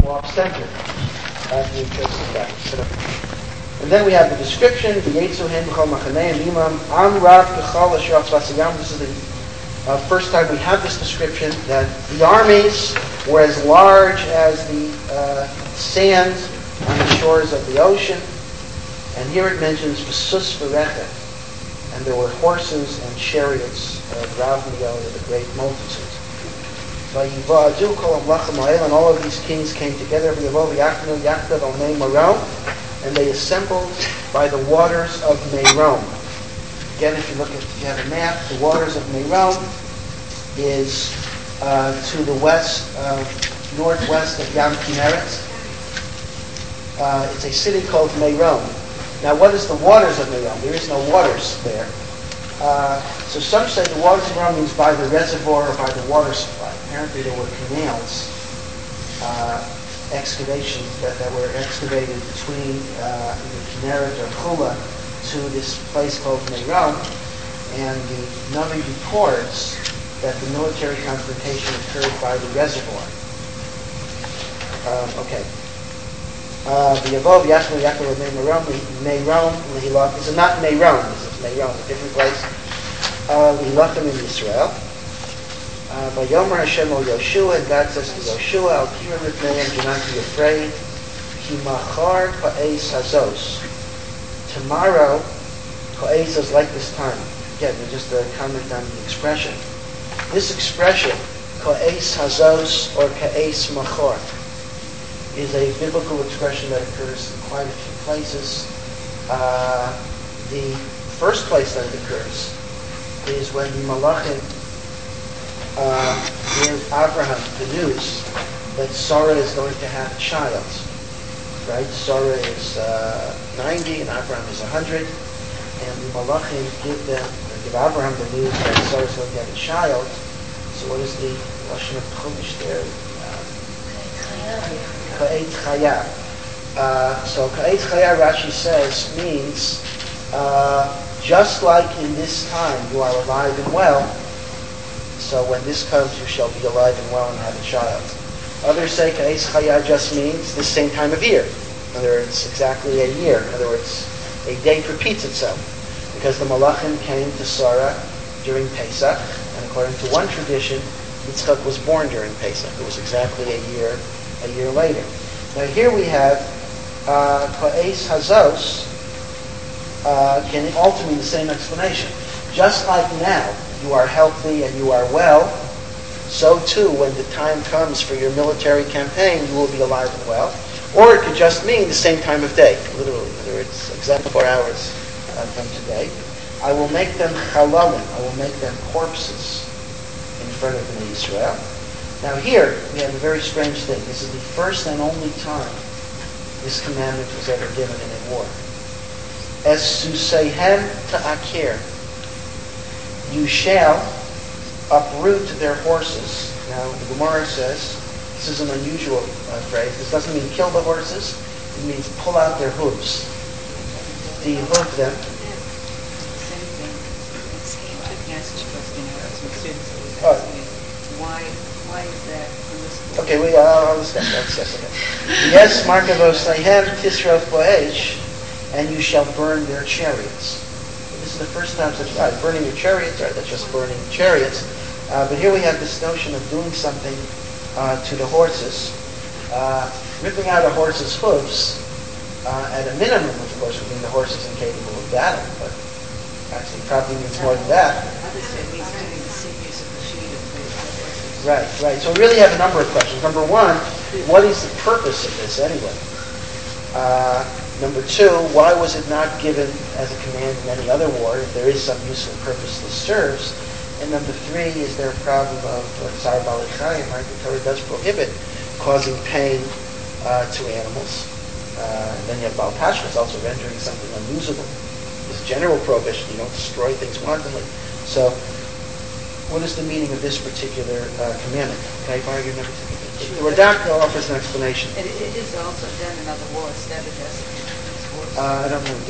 off-center. And then we have the description, the Yetzuhen B'chol Machaneim Imam Amrak B'chol Asher Vasayam. This is the first time we have this description, that the armies were as large as the sand on the shores of the ocean. And here it mentions V'sus V'rechet, and there were horses and chariots of Rav Miyod, the great multitude. And all of these kings came together, and they assembled by the waters of Merom. Again, if you have a map, the waters of Merom is to the west, northwest of Yam Kinneret. It's a city called Merom. Now, what is the waters of Merom? There is no waters there. So some say the waters of Merom means by the reservoir or by the water supply. Apparently there were canals, excavations that were excavated between the Kinneret or Chula to this place called Merom, and the Navi records that the military confrontation occurred by the reservoir. The Yavov Yachnu Yaakov Merom Lehilach. This is not Merom. This is Merom, a different place. Lehilachim in Israel. By Yomer Hashem O Yoshua, and God says to Yoshua, Al Kira Mipneiim, do not be afraid. Ki machar ka'es hazos. Tomorrow, ka'es is like this time. Again, just a comment on the expression. This expression, ka'es hazos or ka'es machar, is a biblical expression that occurs in quite a few places. The first place that it occurs is when the Malachim give Abraham the news that Sarah is going to have a child. Right? Sarah is 90 and Abraham is 100, and the Malachim give Abraham the news that Sarah is going to have a child. So what is the Lashon of Chumash there? Ka'et Chaya. So Ka'et Chaya, Rashi says, means just like in this time you are alive and well, so when this comes you shall be alive and well and have a child. Others say Ka'et Chaya just means the same time of year. In other words, exactly a year. In other words, a date repeats itself. Because the Malachim came to Sarah during Pesach, and according to one tradition, Yitzchak was born during Pesach. It was exactly a year later. Now here we have Ka'es Hazos can also mean the same explanation. Just like now you are healthy and you are well, so too when the time comes for your military campaign you will be alive and well. Or it could just mean the same time of day, literally. In other words, exactly 4 hours from today. I will make them chalalim, I will make them corpses in front of Bnei Israel. Now here, we have a very strange thing. This is the first and only time this commandment was ever given in a war. Es suseihem ta'akir. You shall uproot their horses. Now, the Gemara says, this is an unusual phrase. This doesn't mean kill the horses. It means pull out their hooves. De-hoof them. Why is that permissible? Okay, I'll discuss that. Okay. Yes, Markavos Saihem Tisra Poesh, and you shall burn their chariots. This is the first time such burning your chariots, right? That's just burning chariots. But here we have this notion of doing something to the horses, ripping out a horse's hooves. At a minimum, of course, would mean the horse is incapable of battle, but actually probably means more than that. Right. So we really have a number of questions. Number one, what is the purpose of this anyway? Number two, why was it not given as a command in any other war if there is some useful purpose this serves? And number three, is there a problem of Tsar Balei Chayim, right? The Torah does prohibit causing pain to animals. And then you have Baal Tashmish, also rendering something unusable. This general prohibition, you don't destroy things wantonly. So, what is the meaning of this particular commandment? Can I borrow your number? The Radak offers an explanation. It is also done in other wars. Nebuchadnezzar. I don't know.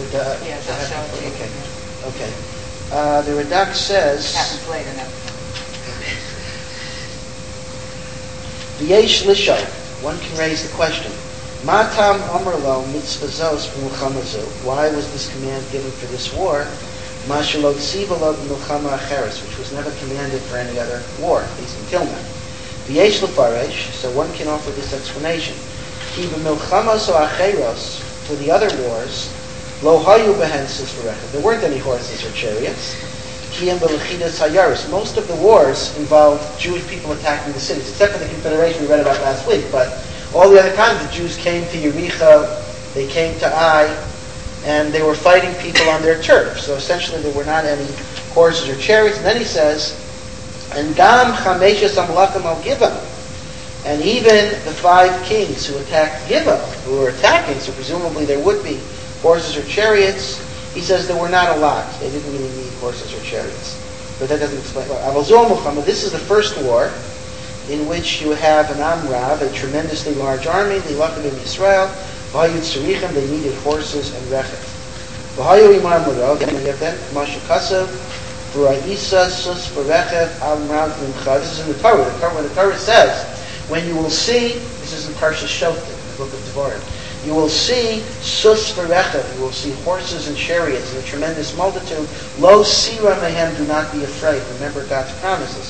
Okay. The Radak says. Happens later now. V'yesh lisho. one can raise the question, Matam Amrlo mitzvah zos v'mulchamazu. Why was this command given for this war? Mashalot Sivalo Milchama Acheres, which was never commanded for any other war, at least until now. V'yesh lefaresh, so one can offer this explanation. Ki b'milchamas o acheros, for the other wars, lo hayu behen sisvarecha. There weren't any horses or chariots. Ki em b'lechidas hayaris. Most of the wars involved Jewish people attacking the cities, except for the Confederation we read about last week. But all the other times the Jews came to Yericho, they came to Ai, and they were fighting people on their turf. So essentially there were not any horses or chariots. And then he says, and Gam Chameshes Amlachim al Gibeon, and even the 5 kings who attacked Gibeon, who were attacking, so presumably there would be horses or chariots, he says there were not a lot. They didn't really need horses or chariots. But that doesn't explain. This is the first war in which you have an Amrav, a tremendously large army, the Lachim in Israel. V'hayu tzarichem, they needed horses and rechev. V'hayu imar murov, then you have then Masha Kasav, v'ra'isa sus v'rechev amrav mimcha. This is in the Torah. When the Torah says, when you will see, this is in Parshas Shotim, the book of Devarim, you will see sus v'rechev, you will see horses and chariots in a tremendous multitude. Lo sira mehem, do not be afraid. Remember God's promises.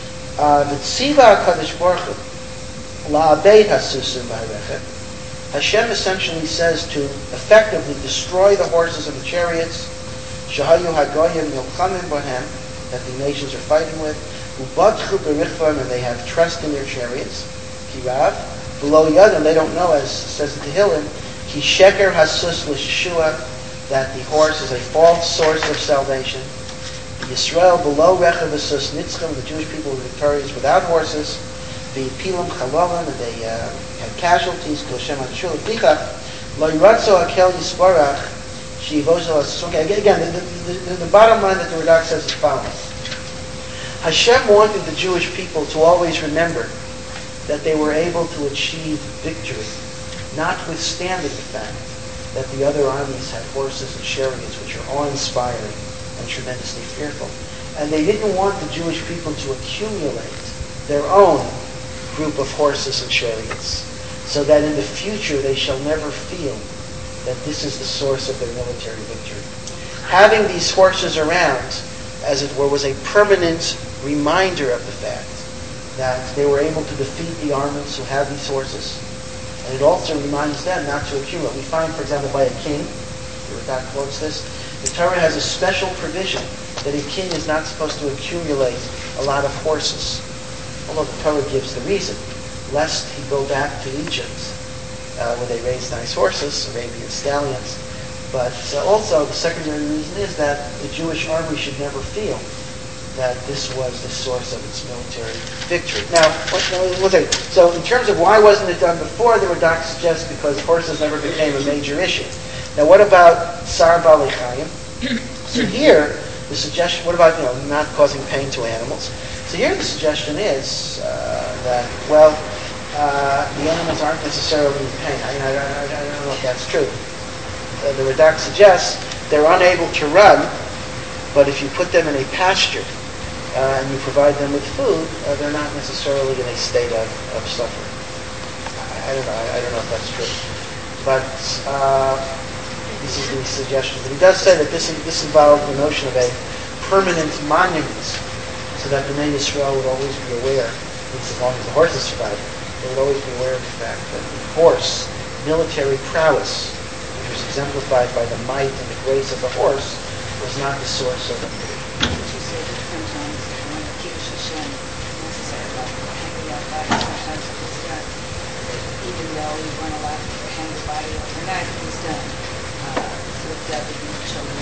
V'tziva HaKadosh Baruch Hu, la'abed hasusim v'harechev. Hashem essentially says to effectively destroy the horses and the chariots, Shahayu Hagoyim Yilchamim Bohem, that the nations are fighting with, Ubadchu Berichvam, and they have trust in their chariots, Kirav, below Yad, they don't know, as says the Tehillim, Ki Sheker Hasus L'Shua, that the horse is a false source of salvation. Yisrael below Rechav Hasus Nitzchim, the Jewish people were victorious without horses. The Pilam Chalalim, and they had casualties. Again, the bottom line that the Radak says is follows. Hashem wanted the Jewish people to always remember that they were able to achieve victory, notwithstanding the fact that the other armies had horses and chariots which are awe-inspiring and tremendously fearful. And they didn't want the Jewish people to accumulate their own group of horses and chariots, so that in the future they shall never feel that this is the source of their military victory. Having these horses around, as it were, was a permanent reminder of the fact that they were able to defeat the armies who have these horses, and it also reminds them not to accumulate. We find, for example, by a king, the Radak quotes this, the Torah has a special provision that a king is not supposed to accumulate a lot of horses. Although the Torah gives the reason, lest he go back to Egypt, where they raised nice horses, Arabian stallions. But also the secondary reason is that the Jewish army should never feel that this was the source of its military victory. Now, so in terms of why wasn't it done before, the Radak suggests because horses never became a major issue. Now, what about Sar Bali Chaim? So here, the suggestion, what about not causing pain to animals? So here the suggestion is that, the animals aren't necessarily in pain. I don't know if that's true. The Radak suggests they're unable to run, but if you put them in a pasture and you provide them with food, they're not necessarily in a state of suffering. I don't know if that's true. But this is the suggestion. But he does say that this involved the notion of a permanent monument, so that the Bnei Yisrael would always be aware, at least as long as the horses survive, they would always be aware of the fact that the horse, military prowess, which was exemplified by the might and the grace of the horse, was not the source of it. As you say, the different times when the Kiddush Hashem necessary, like hanging out bodies, sometimes it was done. Even though we weren't allowed to hang the body overnight, it was done. So that would be children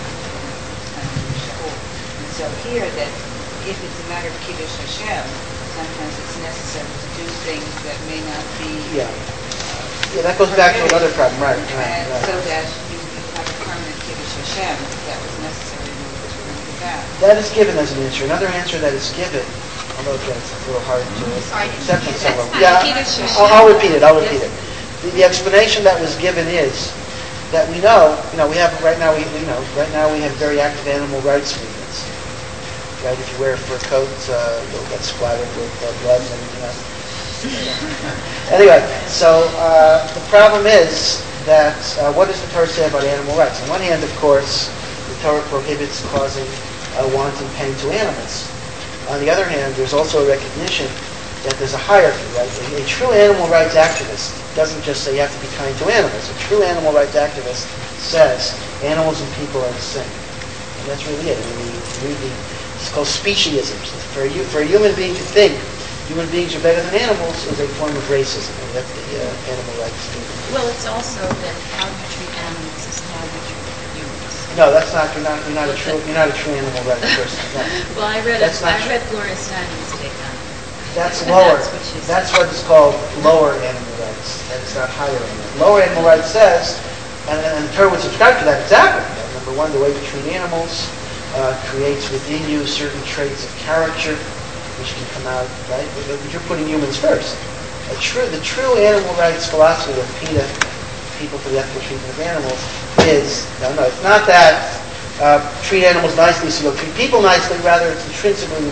and school. And so here that if it's a matter of Kiddush Hashem, sometimes it's necessary to do things that may not be... Yeah, that goes back to another problem, right. So that you have a permanent Kiddush Hashem, that was necessary in order to bring it back. That is given as an answer. Another answer that is given, although it's a little hard to accept on some level. Yeah, I'll repeat it. The explanation that was given is that we know, we have right now we have very active animal rights movements. Right, if you wear a fur coat, you'll get splattered with blood and everything else. Anyway, so the problem is that what does the Torah say about animal rights? On one hand, of course, the Torah prohibits causing wanton pain to animals. On the other hand, there's also a recognition that there's a hierarchy, right? A true animal rights activist doesn't just say you have to be kind to animals. A true animal rights activist says animals and people are the same. And that's really it. I mean, it's called speciesism. For a human being to think human beings are better than animals is a form of racism. And that's the animal rights movement. Well, it's also that how you treat animals is how you treat humans. No, that's not. You're not a true animal rights person. No. Well, I read Gloria Steinem's take on it. That's lower. That's what is called lower animal rights. That is not higher animal. Lower animal rights says, and the Torah would subscribe to that exactly. Number one, the way you treat animals creates within you certain traits of character, which can come out, right? But you're putting humans first. The true animal rights philosophy of PETA, People for the Ethical Treatment of Animals, is it's not that treat animals nicely so you'll treat people nicely. Rather, it's intrinsically,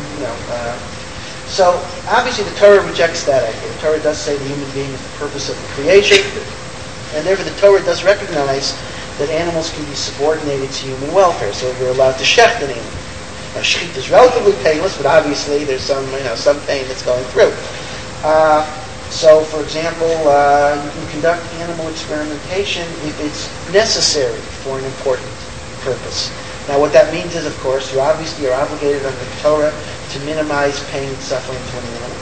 So obviously the Torah rejects that idea. The Torah does say the human being is the purpose of the creation, and therefore the Torah does recognize that animals can be subordinated to human welfare. So you're allowed to shecht an animal. Now, shecht is relatively painless, but obviously there's some pain that's going through. So, for example, you can conduct animal experimentation if it's necessary for an important purpose. Now, what that means is, of course, you're obligated under the Torah to minimize pain and suffering to an animal.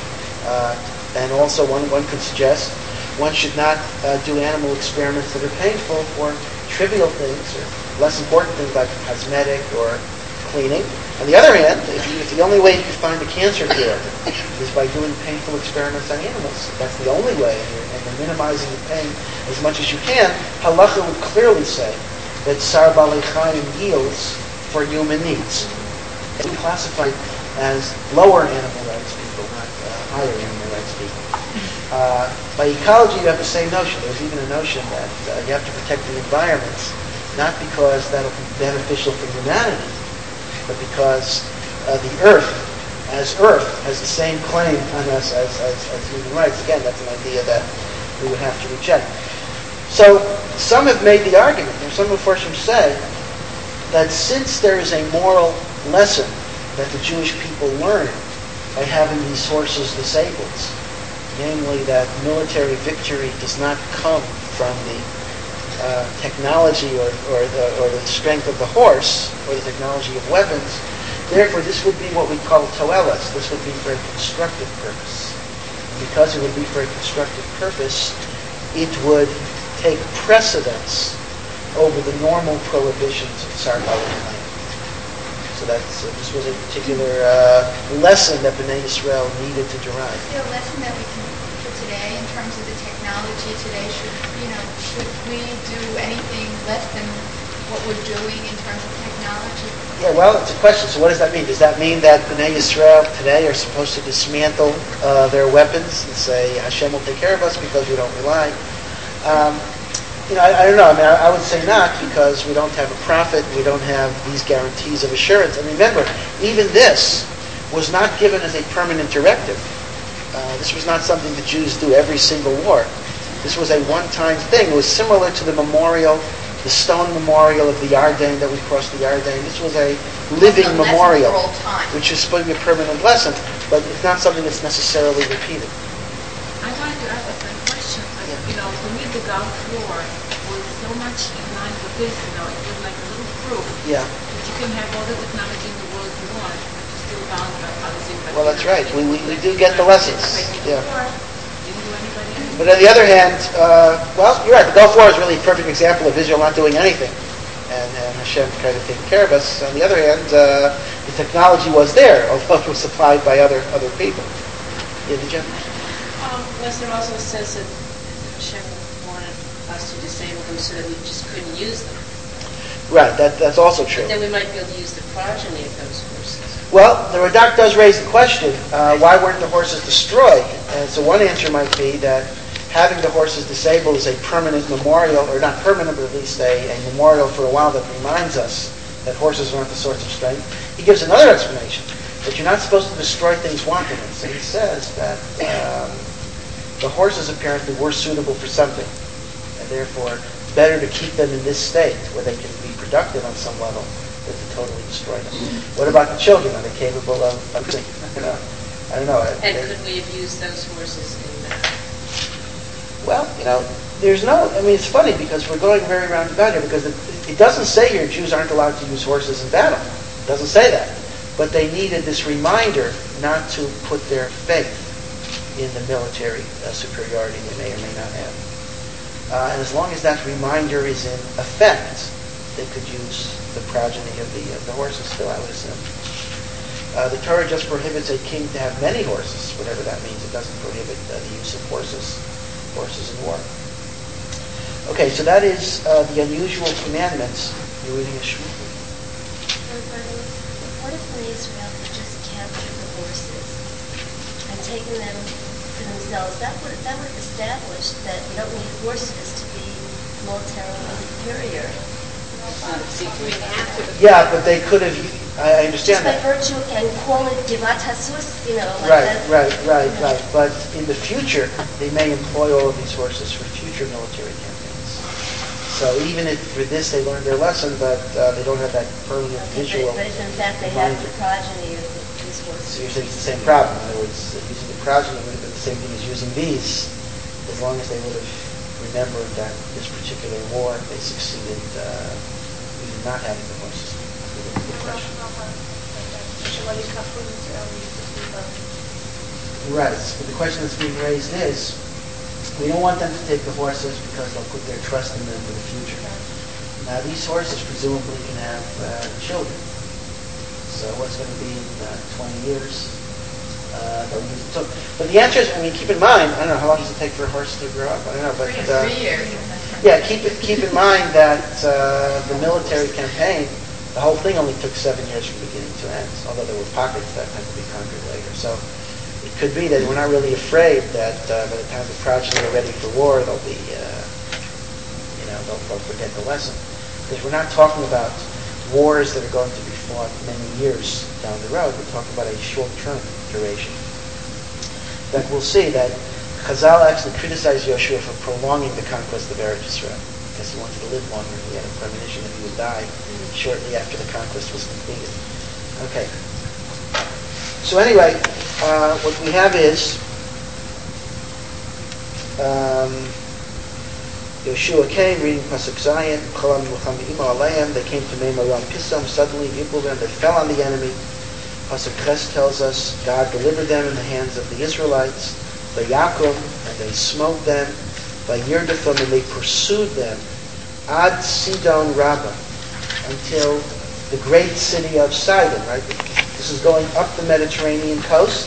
And also, one could suggest one should not do animal experiments that are painful for trivial things or less important things like cosmetic or cleaning. On the other hand, if the only way you can find a cancer cure is by doing painful experiments on animals, that's the only way, and you're minimizing the pain as much as you can, halacha would clearly say that Sar Balei Chaim yields for human needs. It's classified as lower animal rights people, not higher animal rights people. By ecology, you have the same notion. There's even a notion that you have to protect the environment, not because that'll be beneficial for humanity, but because the Earth has the same claim on us as human rights. Again, that's an idea that we would have to reject. So some have made the argument, or some of Mepharshim say, that since there is a moral lesson that the Jewish people learn by having these horses disabled, namely that military victory does not come from the technology or the strength of the horse or the technology of weapons. Therefore, this would be what we call toelas. This would be for a constructive purpose. And because it would be for a constructive purpose, it would take precedence over the normal prohibitions of Tsar Balei. So this was a particular lesson that Bnei Yisrael needed to derive. Is there a lesson that we can for today in terms of the technology today? Should we do anything less than what we're doing in terms of technology? Yeah, well, it's a question. So what does that mean? Does that mean that Bnei Yisrael today are supposed to dismantle their weapons and say, Hashem will take care of us because we don't rely? I don't know. I mean, I would say not, because we don't have a prophet. We don't have these guarantees of assurance. And remember, even this was not given as a permanent directive. This was not something the Jews do every single war. This was a one-time thing. It was similar to the stone memorial of the Yarden that we crossed the Yarden. This was a living memorial, which is supposed to be a permanent lesson, but it's not something that's necessarily repeated. I wanted to ask a question. For me, the Gulf War was so much in line with this. It was like a little proof that you can have all the technology in the world you want, but you're still bound by policy. Well, that's right. We do get the lessons. Yeah. Didn't do anybody. But on the other hand, you're right. The Gulf War is really a perfect example of Israel not doing anything, and Hashem kind of taking care of us. On the other hand, the technology was there, although it was supplied by other people. Yeah, did you? Lester also says that Hashem wanted us to disable them so that we just couldn't use them. Right, that's also true. Then we might be able to use the progeny of those horses. Well, the Radak does raise the question, why weren't the horses destroyed? And so one answer might be that having the horses disabled is a permanent memorial, or not permanent, but at least a memorial for a while that reminds us that horses aren't the source of strength. He gives another explanation. But you're not supposed to destroy things wantonly. So he says that the horses apparently were suitable for something, and therefore it's better to keep them in this state where they can be productive on some level than to totally destroy them. What about the children? Are they capable of I don't know. And could we have used those horses in that? Well, there's no, it's funny because we're going very roundabout here because it doesn't say here Jews aren't allowed to use horses in battle. It doesn't say that. But they needed this reminder not to put their faith in the military superiority they may or may not have. And as long as that reminder is in effect, they could use the progeny of the horses still, I would assume. The Torah just prohibits a king to have many horses, whatever that means. It doesn't prohibit the use of horses in war. Okay, so that is the unusual commandments. You're reading a shmul. What if when Israel had just captured the horses and taken them for themselves? That would establish that you don't need horses to be militarily superior. Yeah, but they could have. I understand just by that. virtue and call it Divat Hasus, Right. But in the future, they may employ all of these horses for future military campaigns. So even if for this they learned their lesson, but they don't have that permanent visual. But if in fact they have the progeny of these horses. So you're saying it's the same problem. In other words, using the progeny would have been the same thing as using these, as long as they would have remembered that this particular war they succeeded even not having the horses. Right, but the question that's being raised is, we don't want them to take the horses because they'll put their trust in them for the future. Now these horses presumably can have children. So what's going to be in 20 years? They'll use it. So, but the answer is, keep in mind, I don't know, how long does it take for a horse to grow up? I don't know, but 3 years. Yeah, keep in mind that the military campaign, the whole thing only took 7 years from beginning to end, although there were pockets that had to be conquered later. So it could be that we're not really afraid that by the time the progeny are ready for war, they'll be, they'll forget the lesson. Because we're not talking about wars that are going to be fought many years down the road. We're talking about a short-term duration. That we'll see that Chazal actually criticized Yoshua for prolonging the conquest of Eretz Yisrael because he wanted to live longer. He had a premonition that he would die shortly after the conquest was completed. Okay. So anyway, what we have is Yoshua came, reading Pasuk Zayin, Cholam Yucham Ima Aleim. They came to Meimaram Pisam. Suddenly, they fell on the enemy. Pasuk Ches tells us God delivered them in the hands of the Israelites. By Yaakov, and they smote them. By Yirdathim, and they pursued them. Ad Sidon Rabbah, until the great city of Sidon. Right, this is going up the Mediterranean coast.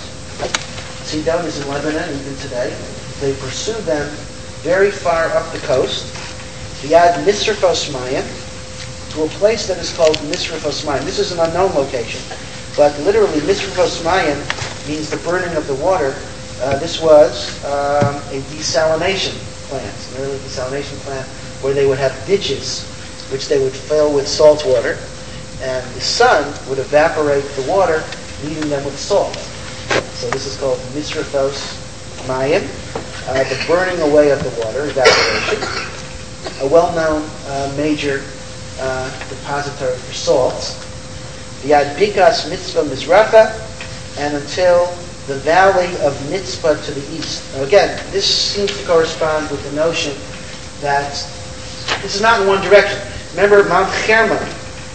Sidon is in Lebanon even today. They pursued them very far up the coast. Biad Misrefos Mayim, to a place that is called Misrefos Mayim. This is an unknown location, but literally Misrefos Mayim means the burning of the water. This was a desalination plant, an early desalination plant, where they would have ditches, which they would fill with salt water, and the sun would evaporate the water, leaving them with salt. So this is called Misrefos Mayim, the burning away of the water, evaporation. A well-known major depository for salts. Biad Bikas Mitzvah Mizracha, and until the valley of Mitzvah to the east. Now again, this seems to correspond with the notion that this is not in one direction. Remember, Mount Hermon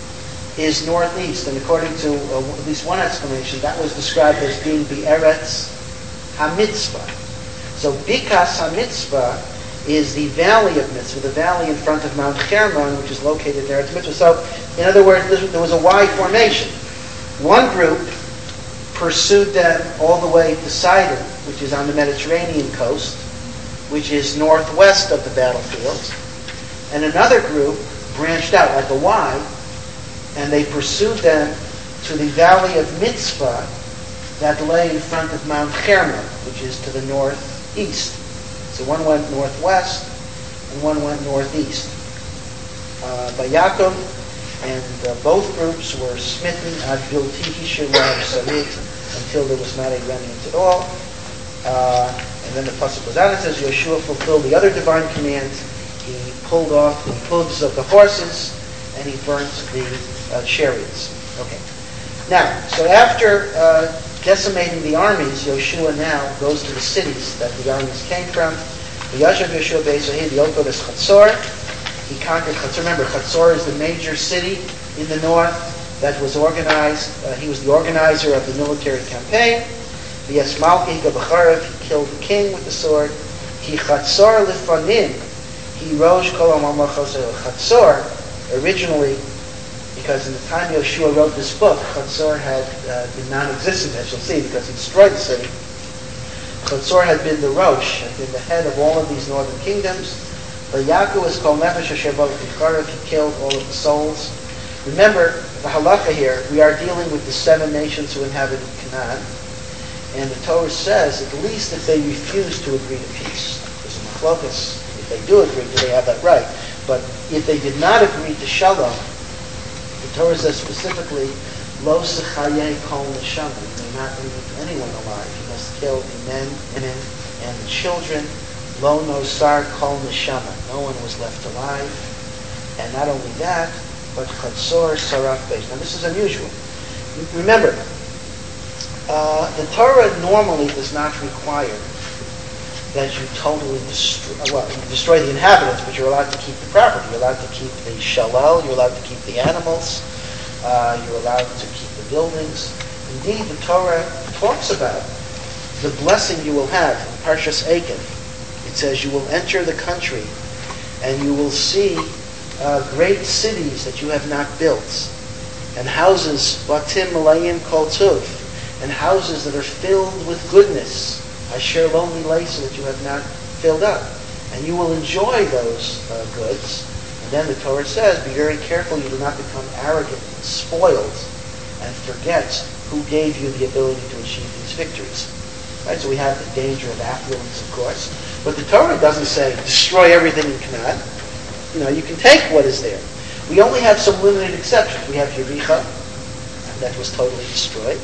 is northeast, and according to at least one explanation, that was described as being Be'eretz HaMitzvah. So Bikas HaMitzvah is the valley of Mitzvah, the valley in front of Mount Hermon, which is located there at Mitzvah. So, in other words, there was a wide formation. One group pursued them all the way to Sidon, which is on the Mediterranean coast, which is northwest of the battlefield. And another group branched out like a Y, and they pursued them to the valley of Mitzvah that lay in front of Mount Hermon, which is to the northeast. So one went northwest, and one went northeast. By Yaakov, And both groups were smitten ad biltihi shelav sarit until there was not a remnant at all. And then the pasuk goes on and says Yeshua fulfilled the other divine commands. He pulled off the hooves of the horses and he burnt the chariots. Okay. Now, so after decimating the armies, Yeshua now goes to the cities that the armies came from. The Yashav Yeshua Beisahi, the Oto is Chatzor. He conquered Chatzor. Remember, Chatzor is the major city in the north that was organized. He was the organizer of the military campaign. The Yesmalki Gabacharev, he killed the king with the sword. He Chatzor Lifanim. He Rosh Kol HaMamlachos Chatzor. Originally, because in the time Yeshua wrote this book, Chatzor had been non-existent, as you'll see, because he destroyed the city. Chatzor had been the Rosh, had been the head of all of these northern kingdoms. But Yaakov is called Nefesh Asher Bo V'Ticharev. He killed all of the souls. Remember, the halakha here, we are dealing with the 7 nations who inhabited Canaan. And the Torah says, at least if they refuse to agree to peace. There's a machlokas. If they do agree, do they have that right? But if they did not agree to shalom, the Torah says specifically, Lo sechaye kol neshama. You may not leave anyone alive. You must kill the men, women, and the children. Lo nosar kol neshama. No one was left alive. And not only that, but chatzor saraf beis. Now this is unusual. Remember, the Torah normally does not require that you totally destroy the inhabitants, but you're allowed to keep the property. You're allowed to keep the shalal. You're allowed to keep the animals. You're allowed to keep the buildings. Indeed, the Torah talks about the blessing you will have in Parshas Eiken. It says you will enter the country and you will see great cities that you have not built, and houses, batim malayim kol tuv, and houses that are filled with goodness, asher lonely lace that you have not filled up, and you will enjoy those goods. And then the Torah says, be very careful you do not become arrogant and spoiled and forget who gave you the ability to achieve these victories. Right? So we have the danger of affluence, of course. But the Torah doesn't say, destroy everything in Canaan. You know, you can take what is there. We only have some limited exceptions. We have Yericha, that was totally destroyed.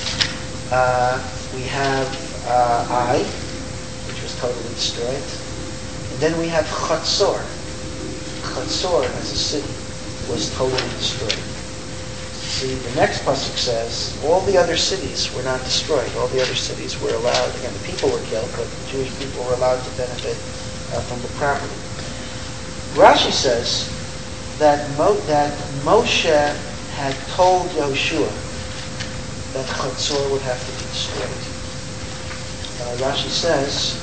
We have Ai, which was totally destroyed. And then we have Chatzor. Chatzor, as a city, was totally destroyed. See, the next pasuk says, all the other cities were not destroyed. All the other cities were allowed, again, the people were killed, but the Jewish people were allowed to benefit from the property. Rashi says that Moshe had told Yoshua that Chatzor would have to be destroyed. Rashi says,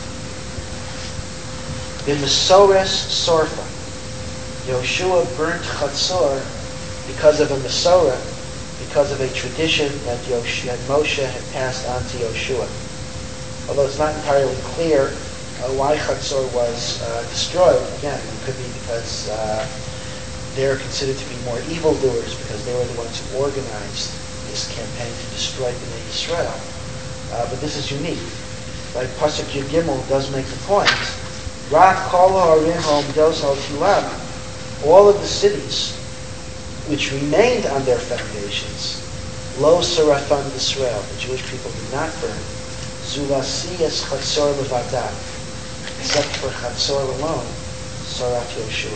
B'Mesores Sorfa, Yoshua burnt Chatzor because of a Mesorah, because of a tradition that Moshe had passed on to Yoshua. Although it's not entirely clear why Chatzor was destroyed. Again, it could be because they're considered to be more evildoers because they were the ones who organized this campaign to destroy Bnei Yisrael. But this is unique. Right? Pasuk Yud Gimel does make the point. Rak kol ha'arim ha'omdos al tilam. All of the cities which remained on their foundations, lo sarafan Yisrael, the Jewish people did not burn. Zulasiyas Chatzor levadah, except for Chatzor alone, Sarat Yoshua.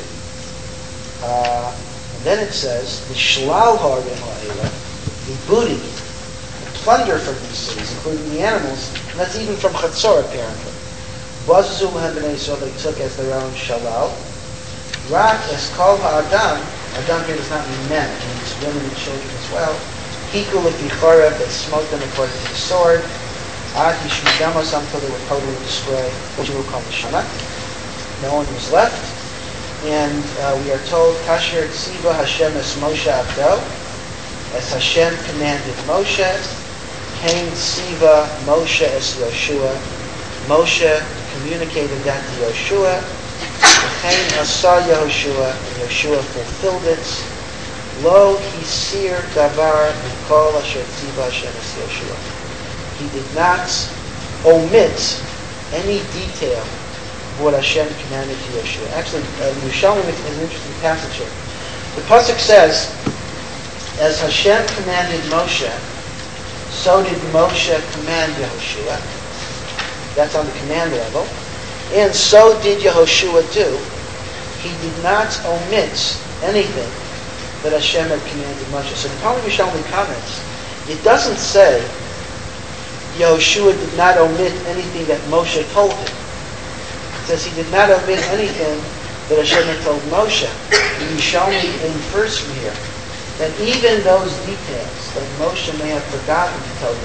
And then it says, the shlal ha'arim ha'ela, the booty, the plunder from these cities, including the animals, and that's even from Chatzor apparently. Bazu lehem b'nei Yisrael, they took as their own shalal. Rak es kol ha'adam, Adam here does not mean men, it means women and children as well. Hiku lefi chorev, they smote them according to the sword. Ad yishmidamos until they were totally destroyed, which we will call the Shema. No one was left. And we are told, Kasher tziva Hashem es Moshe Abdo, as Hashem commanded Moshe, came tziva Moshe es Yoshua. Moshe communicated that to Yoshua. Chaim Asa Yehoshua, and Yoshua fulfilled it. Lo hisir davar mikol asher tziva Hashem es Yoshua. He did not omit any detail of what Hashem commanded to Yoshua. Actually, Yerushalmi is an interesting passage here. The pasuk says, as Hashem commanded Moshe, so did Moshe command Yehoshua. That's on the command level. And so did Yehoshua do. He did not omit anything that Hashem had commanded Moshe. So the Talmud Yerushalmi comments, it doesn't say Yehoshua did not omit anything that Moshe told him. It says he did not omit anything that Hashem had told Moshe. The Yerushalmi infers from here that even those details that Moshe may have forgotten to tell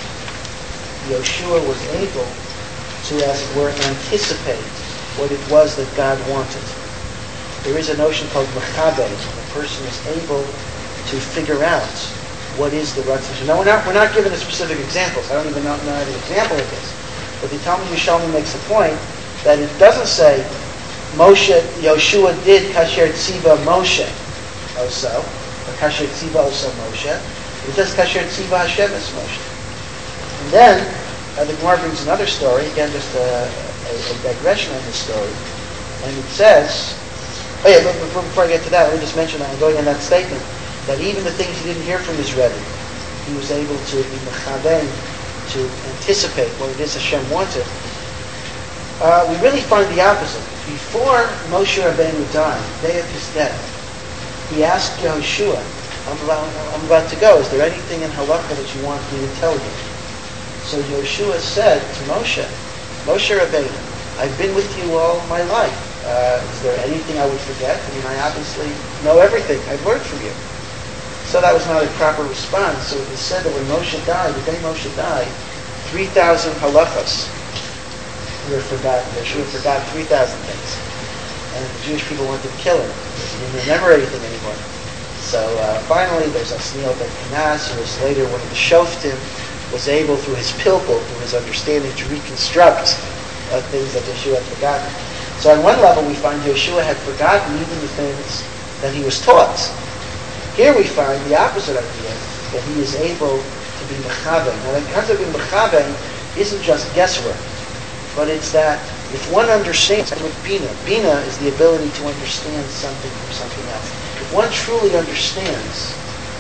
Yehoshua was able to, as it were, anticipate what it was that God wanted. There is a notion called mechabe. The person is able to figure out what is the Ratzon. Now, we're not given the specific examples. I don't even know an example of this. But the Talmud Yerushalmi makes a point that it doesn't say Yehoshua did kasher tziva Moshe also, or kasher tziva also Moshe. It says kasher tziva Hashem es Moshe. And then the Gemara brings another story, again just a digression on this story, and it says, before I get to that, let me just mention that I'm going in that statement, that even the things he didn't hear from his Rebbe, he was able to be mechaben, to anticipate what it is Hashem wanted. We really find the opposite. Before Moshe Rabbeinu died, the day of his death, he asked Yehoshua, I'm about to go. Is there anything in Halakha that you want me to tell you? So Yehoshua said to Moshe Rabbeinu, I've been with you all my life. Is there anything I would forget? I mean, I obviously know everything. I've learned from you. So that was not a proper response. So it is said that when Moshe died, the day Moshe died, 3,000 halachas were forgotten. Yeshua forgot 3,000 things. And the Jewish people wanted to kill him. He didn't remember anything anymore. So finally, there's Asniel ben Kenas, who was later one of the Shoftim, was able, through his pilpul, through his understanding, to reconstruct things that Yeshua had forgotten. So on one level, we find Yeshua had forgotten even the things that he was taught. Here we find the opposite idea, that he is able to be mechaben. Now, the concept of being mechaben isn't just guesswork, but it's that if one understands with Bina is the ability to understand something from something else. If one truly understands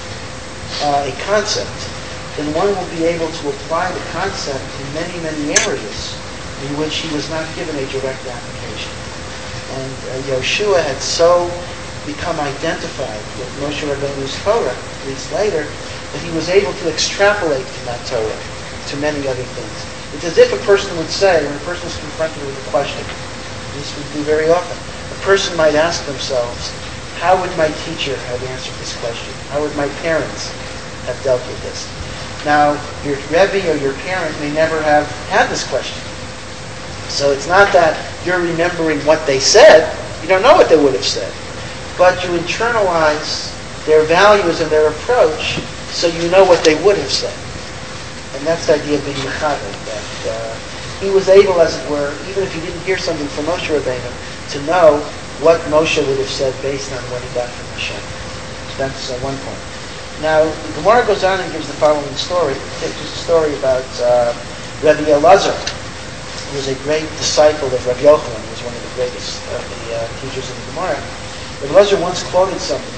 a concept, then one will be able to apply the concept in many, many areas in which he was not given a direct application. And Yehoshua had so become identified with Moshe Rabbeinu's Torah, at least later, that he was able to extrapolate from that Torah to many other things. It's as if a person would say, when a person is confronted with a question, this we do very often, a person might ask themselves, how would my teacher have answered this question? How would my parents have dealt with this? Now, your Rebbe or your parent may never have had this question. So it's not that you're remembering what they said. You don't know what they would have said. But you internalize their values and their approach so you know what they would have said. And that's the idea of being mechaber, that he was able, as it were, even if he didn't hear something from Moshe Rabbeinu, to know what Moshe would have said based on what he got from Hashem. That's one point. Now, the Gemara goes on and gives the following story. It's just a story about Rabbi Elazar, who was a great disciple of Rabbi Yochanan, who was one of the greatest of the teachers of the Gemara. Rabbi Elazar once quoted something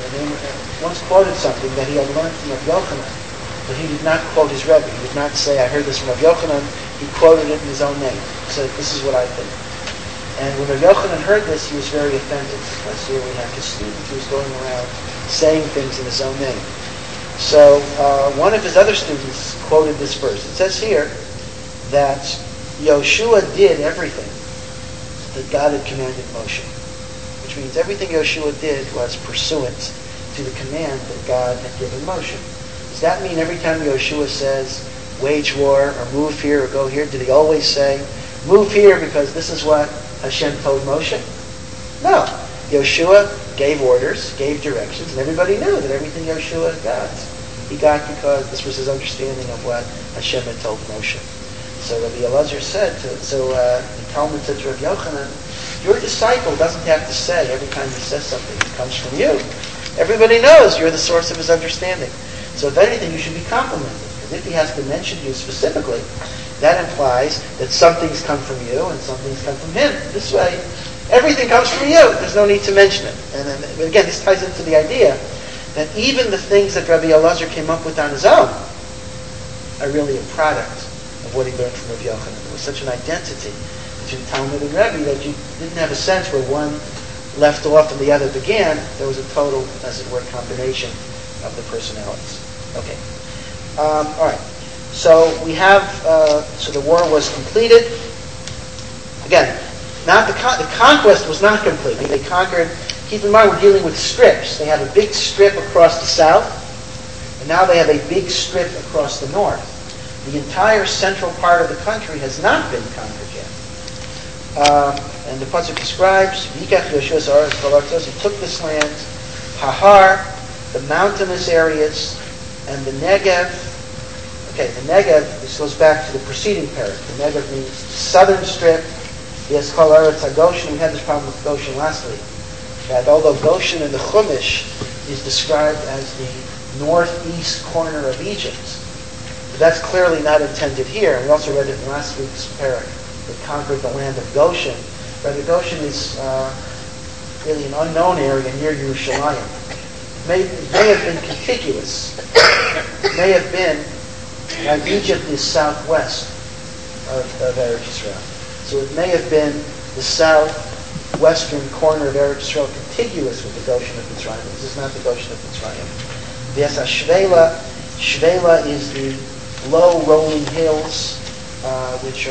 that he had learned from Rabbi Yochanan, but he did not quote his Rebbe. He did not say, I heard this from Rabbi Yochanan. He quoted it in his own name. He said, this is what I think. And when Rabbi Yochanan heard this, he was very offended, because here we have his student who was going around saying things in his own name. So one of his other students quoted this verse. It says here that Yehoshua did everything that God had commanded Moshe, which means everything Yehoshua did was pursuant to the command that God had given Moshe. Does that mean every time Yehoshua says, wage war, or move here, or go here, did he always say, move here because this is what Hashem told Moshe? No. Yehoshua gave orders, gave directions, and everybody knew that everything Yehoshua got, he got because this was his understanding of what Hashem had told Moshe. So Rabbi Elazar said, the Talmud said to Rabbi Yochanan, your disciple doesn't have to say every time he says something, it comes from you. Everybody knows you're the source of his understanding. So if anything, you should be complimented. Because if he has to mention you specifically, that implies that some things come from you and some things come from him. This way, Everything comes from you. There's no need to mention it. And then, again, this ties into the idea that even the things that Rabbi Elazar came up with on his own are really a product of what he learned from Rabbi Yochanan. There was such an identity between Talmud and Rebbe that you didn't have a sense where one left off and the other began. There was a total, as it were, combination of the personalities. Okay. All right. So we have, so the war was completed. Again, not the conquest was not complete. They conquered, keep in mind we're dealing with strips. They have a big strip across the south, and now they have a big strip across the north. The entire central part of the country has not been conquered yet. And the pasuk describes, Vikach Yoshua Sa'aretz Kol Artzos, he took this land, Hahar, the mountainous areas, and the Negev. Okay, the Negev, this goes back to the preceding parak. The Negev means southern strip. Yes, Kol Aretz HaGoshen. We had this problem with Goshen last week. That although Goshen in the Chumash is described as the northeast corner of Egypt, but that's clearly not intended here. And we also read it in last week's parak. They conquered the land of Goshen. Rather, Goshen is really an unknown area near Yerushalayim. It may have been contiguous. It may have been, like Egypt is southwest of Eretz Yisrael. So it may have been the southwestern corner of Eretz Yisrael contiguous with the Goshen of Mitzrayim. This is not the Goshen of Mitzrayim. Yes, Shvela. Shvela is the low rolling hills which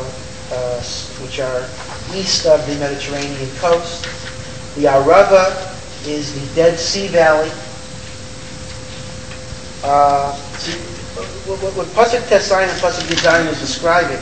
are east of the Mediterranean coast. The Arava is the Dead Sea Valley. What Pasuk Tesayin and Pasuk Yudzayin is describing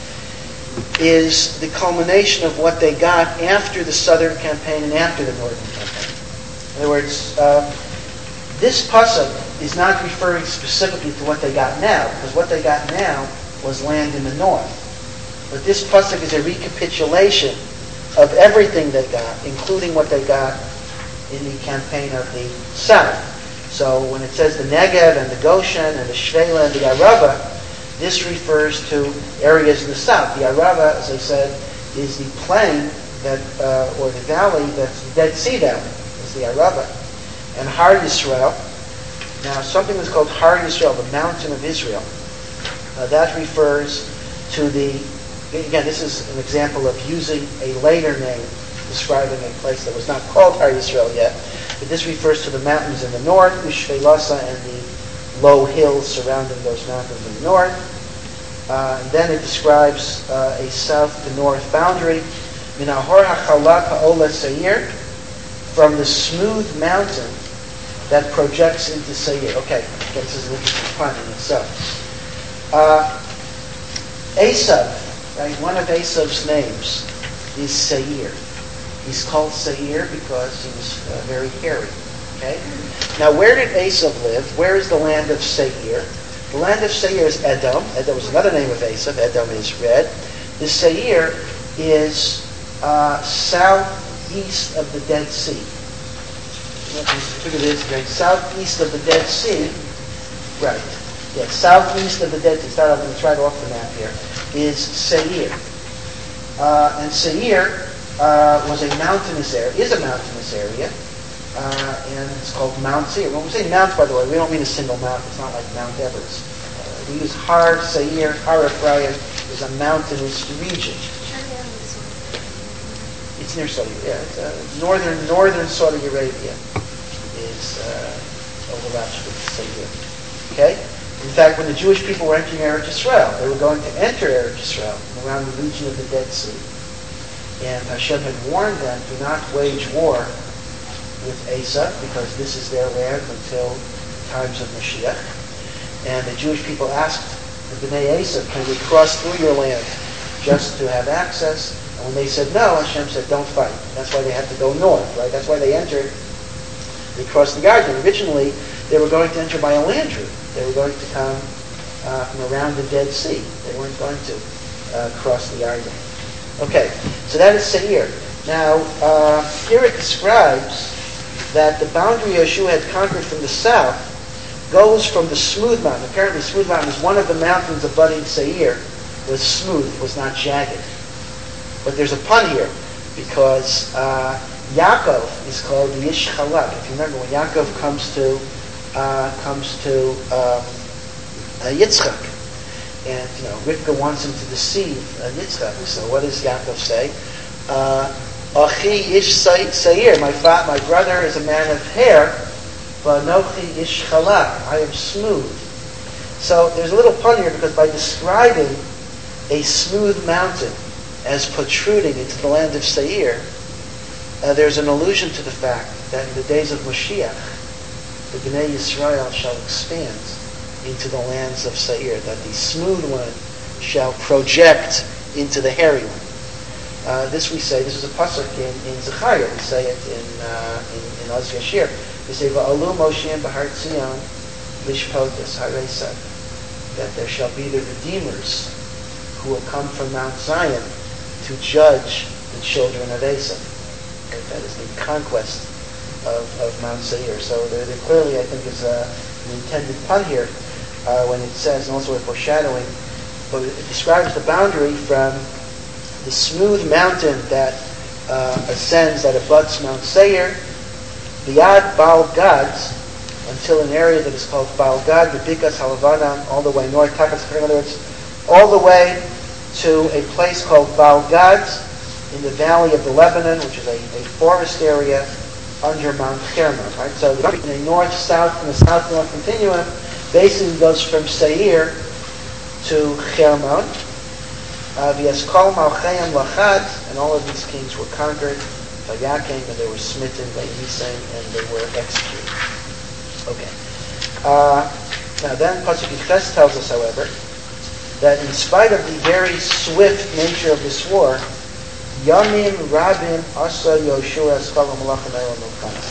is the culmination of what they got after the southern campaign and after the northern campaign. In other words, this Pasuk is not referring specifically to what they got now, because what they got now was land in the north. But this Pasuk is a recapitulation of everything they got, including what they got in the campaign of the south. So when it says the Negev and the Goshen and the Shvela and the Arava, this refers to areas in the south. The Arava, as I said, is the plain that, or the valley that's the Dead Sea Valley, is the Arava. And Har Yisrael, now something that's called Har Yisrael, the mountain of Israel, that refers to the, again, this is an example of using a later name describing a place that was not called Har Yisrael yet, but this refers to the mountains in the north, Ushvelasa, and the low hills surrounding those mountains in the north. And then it describes a south to north boundary. Minahor hachalak ha'ola seir, from the smooth mountain that projects into Seir. Okay, this is an interesting pun in itself. Esav, right, one of Esav's names is Seir. He's called Seir because he was very hairy. Okay? Now, where did Esav live?Here is the land of Seir? The land of Seir is Edom. Edom was another name of Esav. Edom is red. The Seir is southeast of the Dead Sea. Look at this, right? Southeast of the Dead Sea. Right. Yeah, southeast of the Dead Sea. Start off, let's try it off the map here. Is Seir. And Seir was a mountainous area, is a mountainous area, and it's called Mount Seir. When we say mounts, by the way, we don't mean a single mountain. It's not like Mount Everest. We use Har Seir. Har Ephraim is a mountainous region. It's near Saudi Arabia. Yeah, it's northern Saudi Arabia is overlaps with Seir. Okay. In fact, when the Jewish people were entering Eretz Yisrael, they were going to enter Eretz Yisrael around the region of the Dead Sea. And Hashem had warned them, do not wage war with Esav, because this is their land until times of Mashiach. And the Jewish people asked the Bnei Esav, can we cross through your land just to have access? And when they said no, Hashem said, don't fight. That's why they had to go north, right? That's why they entered. They crossed the Yarden. Originally, they were going to enter by a land route. They were going to come from around the Dead Sea. They weren't going to cross the Yarden. Okay, so that is Seir. Now, here it describes that the boundary Yeshua had conquered from the south goes from the Smooth Mountain. Apparently, Smooth Mountain is one of the mountains abutting Seir, was smooth, was not jagged. But there's a pun here. because Yaakov is called the Ish Chalak. If you remember, when Yaakov comes to Yitzchak, and Rivka wants him to deceive Yitzchak. So what does Yaakov say? Achi Ish Seir, my brother is a man of hair, but Nochi Ish Chalak, I am smooth. So there's a little pun here because by describing a smooth mountain as protruding into the land of Seir, there's an allusion to the fact that in the days of Moshiach, the Bnei Yisrael shall expand into the lands of Seir, that the smooth one shall project into the hairy one. This is a pasuk in Zechariah. We say it in Oz Yashir. We say, "Va'alu Moshe b'Har Tzion lishpotas haresa," that there shall be the redeemers who will come from Mount Zion to judge the children of Esav. That is the conquest of Mount Seir. So there clearly, I think, is an intended pun here when it says, and also a foreshadowing, but it describes the boundary from the smooth mountain that ascends, that abuts Mount Seir, Biad Baal Gad, until an area that is called Baal Gad, the Bikas Halavana, all the way north, in other words, all the way to a place called Baal Gad in the valley of the Lebanon, which is a forest area under Mount Hermon. Right? So the north-south and the south-north continuum basically goes from Seir to Hermon. V'yaskol malchayim lachad, and all of these kings were conquered by Yakim, and they were smitten by Yisem, and they were executed. Okay. Now then, Pasuk Yches tells us, however, that in spite of the very swift nature of this war, Yamim Rabim Asa Yoshua Eskalam Malachim Elam Elkanah.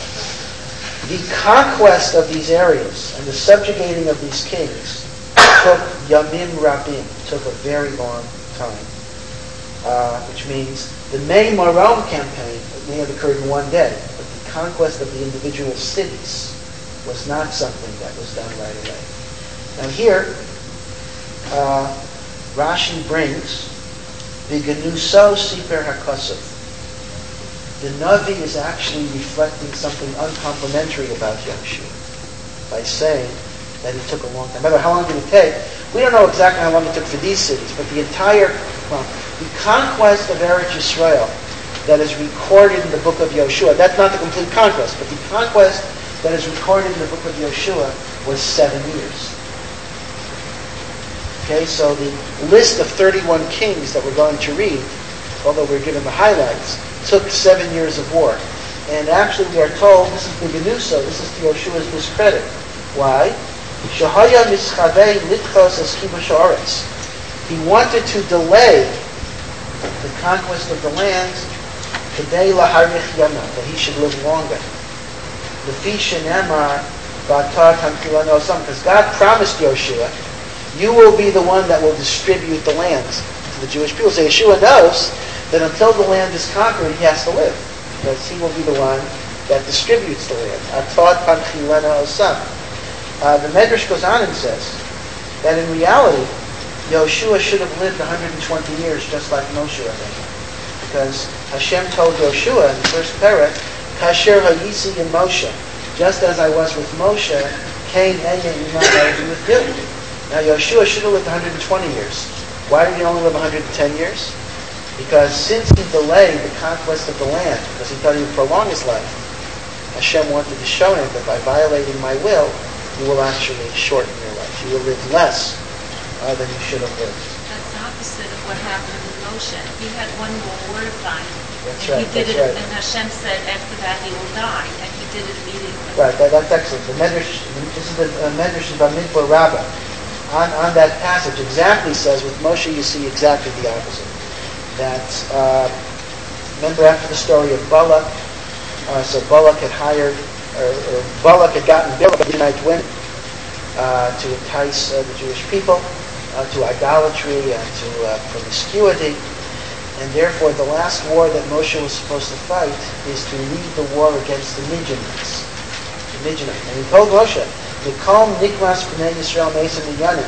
The conquest of these areas and the subjugating of these kings took Yamim Rabim, took a very long time, which means the May Marom campaign may have occurred in one day, but the conquest of the individual cities was not something that was done right away. Now here, Rashi brings the Genuso Siper HaKosov. The Navi is actually reflecting something uncomplimentary about Yahushua by saying that it took a long time. By the way, how long did it take? We don't know exactly how long it took for these cities, but the conquest of Eretz Yisrael that is recorded in the book of Yoshua, that's not the complete conquest, but the conquest that is recorded in the book of Yoshua was 7 years. Okay, so the list of 31 kings that we're going to read, although we're given the highlights, took 7 years of war. And actually we are told, this is the Genuso, this is to Yoshua's discredit. Why? Shahaya mischavei litchos eskiba sha'aretz. He wanted to delay the conquest of the lands today laharich yama, that he should live longer. Lefi shenemar b'atar tamkilan osam, because God promised Yoshua, you will be the one that will distribute the lands to the Jewish people. So Yeshua knows that until the land is conquered, he has to live, because he will be the one that distributes the land. Atar tamkilan osam. The Medrash goes on and says that in reality, Yoshua should have lived 120 years just like Moshe Rabbeinu. Because Hashem told Yoshua in the first parak, Kasher ha'yisi in Moshe, just as I was with Moshe, Cain and Yimon I will be with you. Now Yoshua should have lived 120 years. Why did he only live 110 years? Because since he delayed the conquest of the land, because he thought he would prolong his life, Hashem wanted to show him that by violating my will, you will actually shorten your life. You will live less than you should have lived. That's the opposite of what happened with Moshe. He had one more word by him. That's and right. He did that's it, right. and Hashem said after that he will die, and he did it immediately. Right, that's excellent. The Medrash, this is the Medrash of Bamidbar Rabbah. On that passage exactly says, with Moshe you see exactly the opposite. That, remember after the story of Balak, so Balak had hired, or Balak had gotten Balak of Midianite women to entice the Jewish people to idolatry and to promiscuity. And therefore the last war that Moshe was supposed to fight is to lead the war against the Midianites. And he told Moshe, Nikom Nikmas B'nai Yisrael Mesim Miyanim.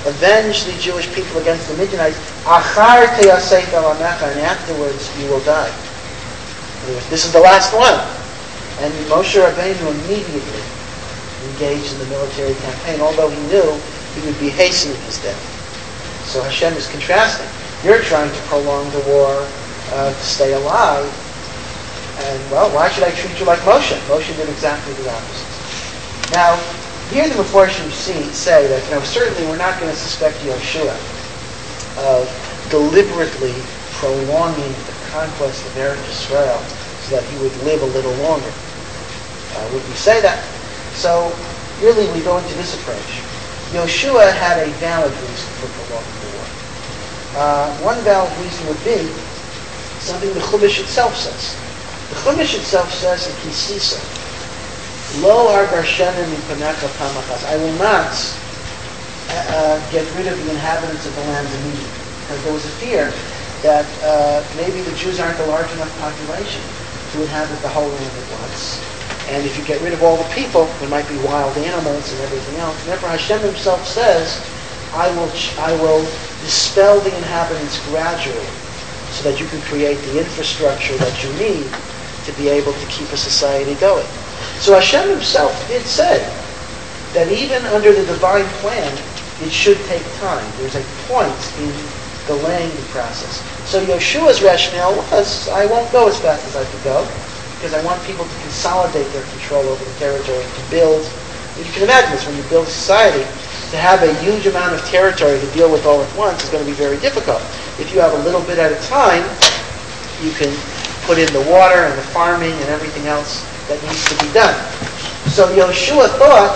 avenge the Jewish people against the Midianites, achar teyaseh alamecha, and afterwards you will die. This is the last one. And Moshe Rabbeinu immediately engaged in the military campaign, although he knew he would be hastening his death. So Hashem is contrasting. You're trying to prolong the war to stay alive, and well, why should I treat you like Moshe? Moshe did exactly the opposite. Now, here the Mefarshim say that certainly we're not going to suspect Yoshua of deliberately prolonging the conquest of Eretz Yisrael so that he would live a little longer. Would we say that? So, really we go into this approach. Yoshua had a valid reason for prolonging the war. One valid reason would be something the Chumash itself says. The Chumash itself says in Kisisa, Lo argar shenem mipanecha pamachas. I will not get rid of the inhabitants of the land immediately. Because there was a fear that maybe the Jews aren't a large enough population to inhabit the whole land at once. And if you get rid of all the people, there might be wild animals and everything else. And therefore Hashem himself says, I will dispel the inhabitants gradually so that you can create the infrastructure that you need to be able to keep a society going. So Hashem himself did say that even under the divine plan, it should take time. There's a point in delaying the process. So Yeshua's rationale was, I won't go as fast as I could go, because I want people to consolidate their control over the territory, to build. You can imagine this, when you build a society, to have a huge amount of territory to deal with all at once is going to be very difficult. If you have a little bit at a time, you can put in the water and the farming and everything else that needs to be done. So Yoshua thought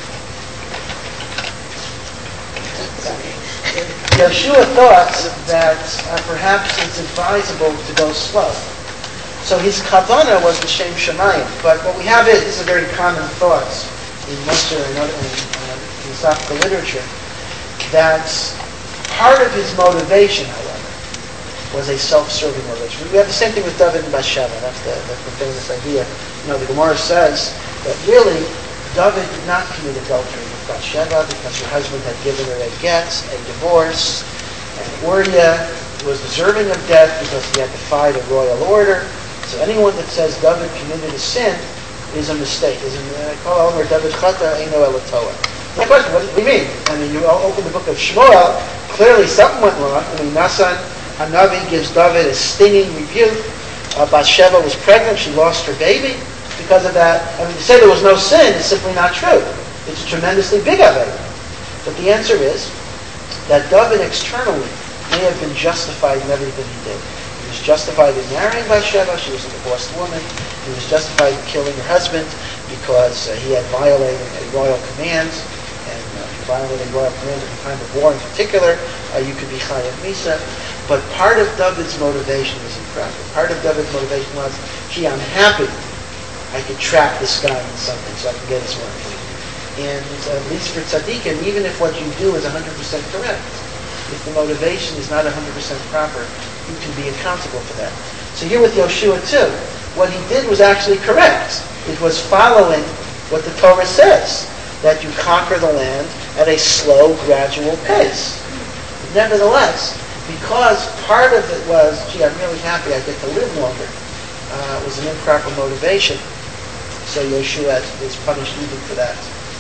that perhaps it's advisable to go slow. So his kavanah was the Shem Shemayim. But what we have is, this is a very common thought in Musar and other philosophical literature, that part of his motivation, however, was a self-serving motivation. We have the same thing with David and Bathsheba. That's the famous idea. The Gemara says that really David did not commit adultery with Bathsheba because her husband had given her a get, a divorce, and Uriah was deserving of death because he had defied a royal order. So anyone that says David committed a sin is a mistake. I call over David Chata Eino Elatoa. My question, what do you mean? You open the book of Shmuel, clearly something went wrong. Nasan Hanavi gives David a stinging rebuke. Bathsheba was pregnant, she lost her baby. Because of that, to say there was no sin is simply not true. It's a tremendously big avera. But the answer is that David externally may have been justified in everything he did. He was justified in marrying Bathsheba, she was a divorced woman. He was justified in killing her husband because he had violated a royal command. And if you violate a royal command in a time of war in particular, you could be chayav misa. But part of David's motivation was improper. Part of David's motivation was, gee, I'm happy I could trap this guy in something so I can get his money. And at least for tzaddikim, even if what you do is 100% correct, if the motivation is not 100% proper, you can be accountable for that. So here with Yoshua too, what he did was actually correct. It was following what the Torah says, that you conquer the land at a slow, gradual pace. Nevertheless, because part of it was, gee, I'm really happy I get to live longer, it was an improper motivation. So Yoshua is punished even for that.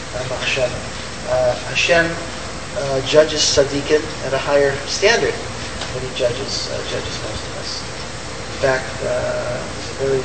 Hashem judges tzaddikim at a higher standard than he judges most of us. In fact, there's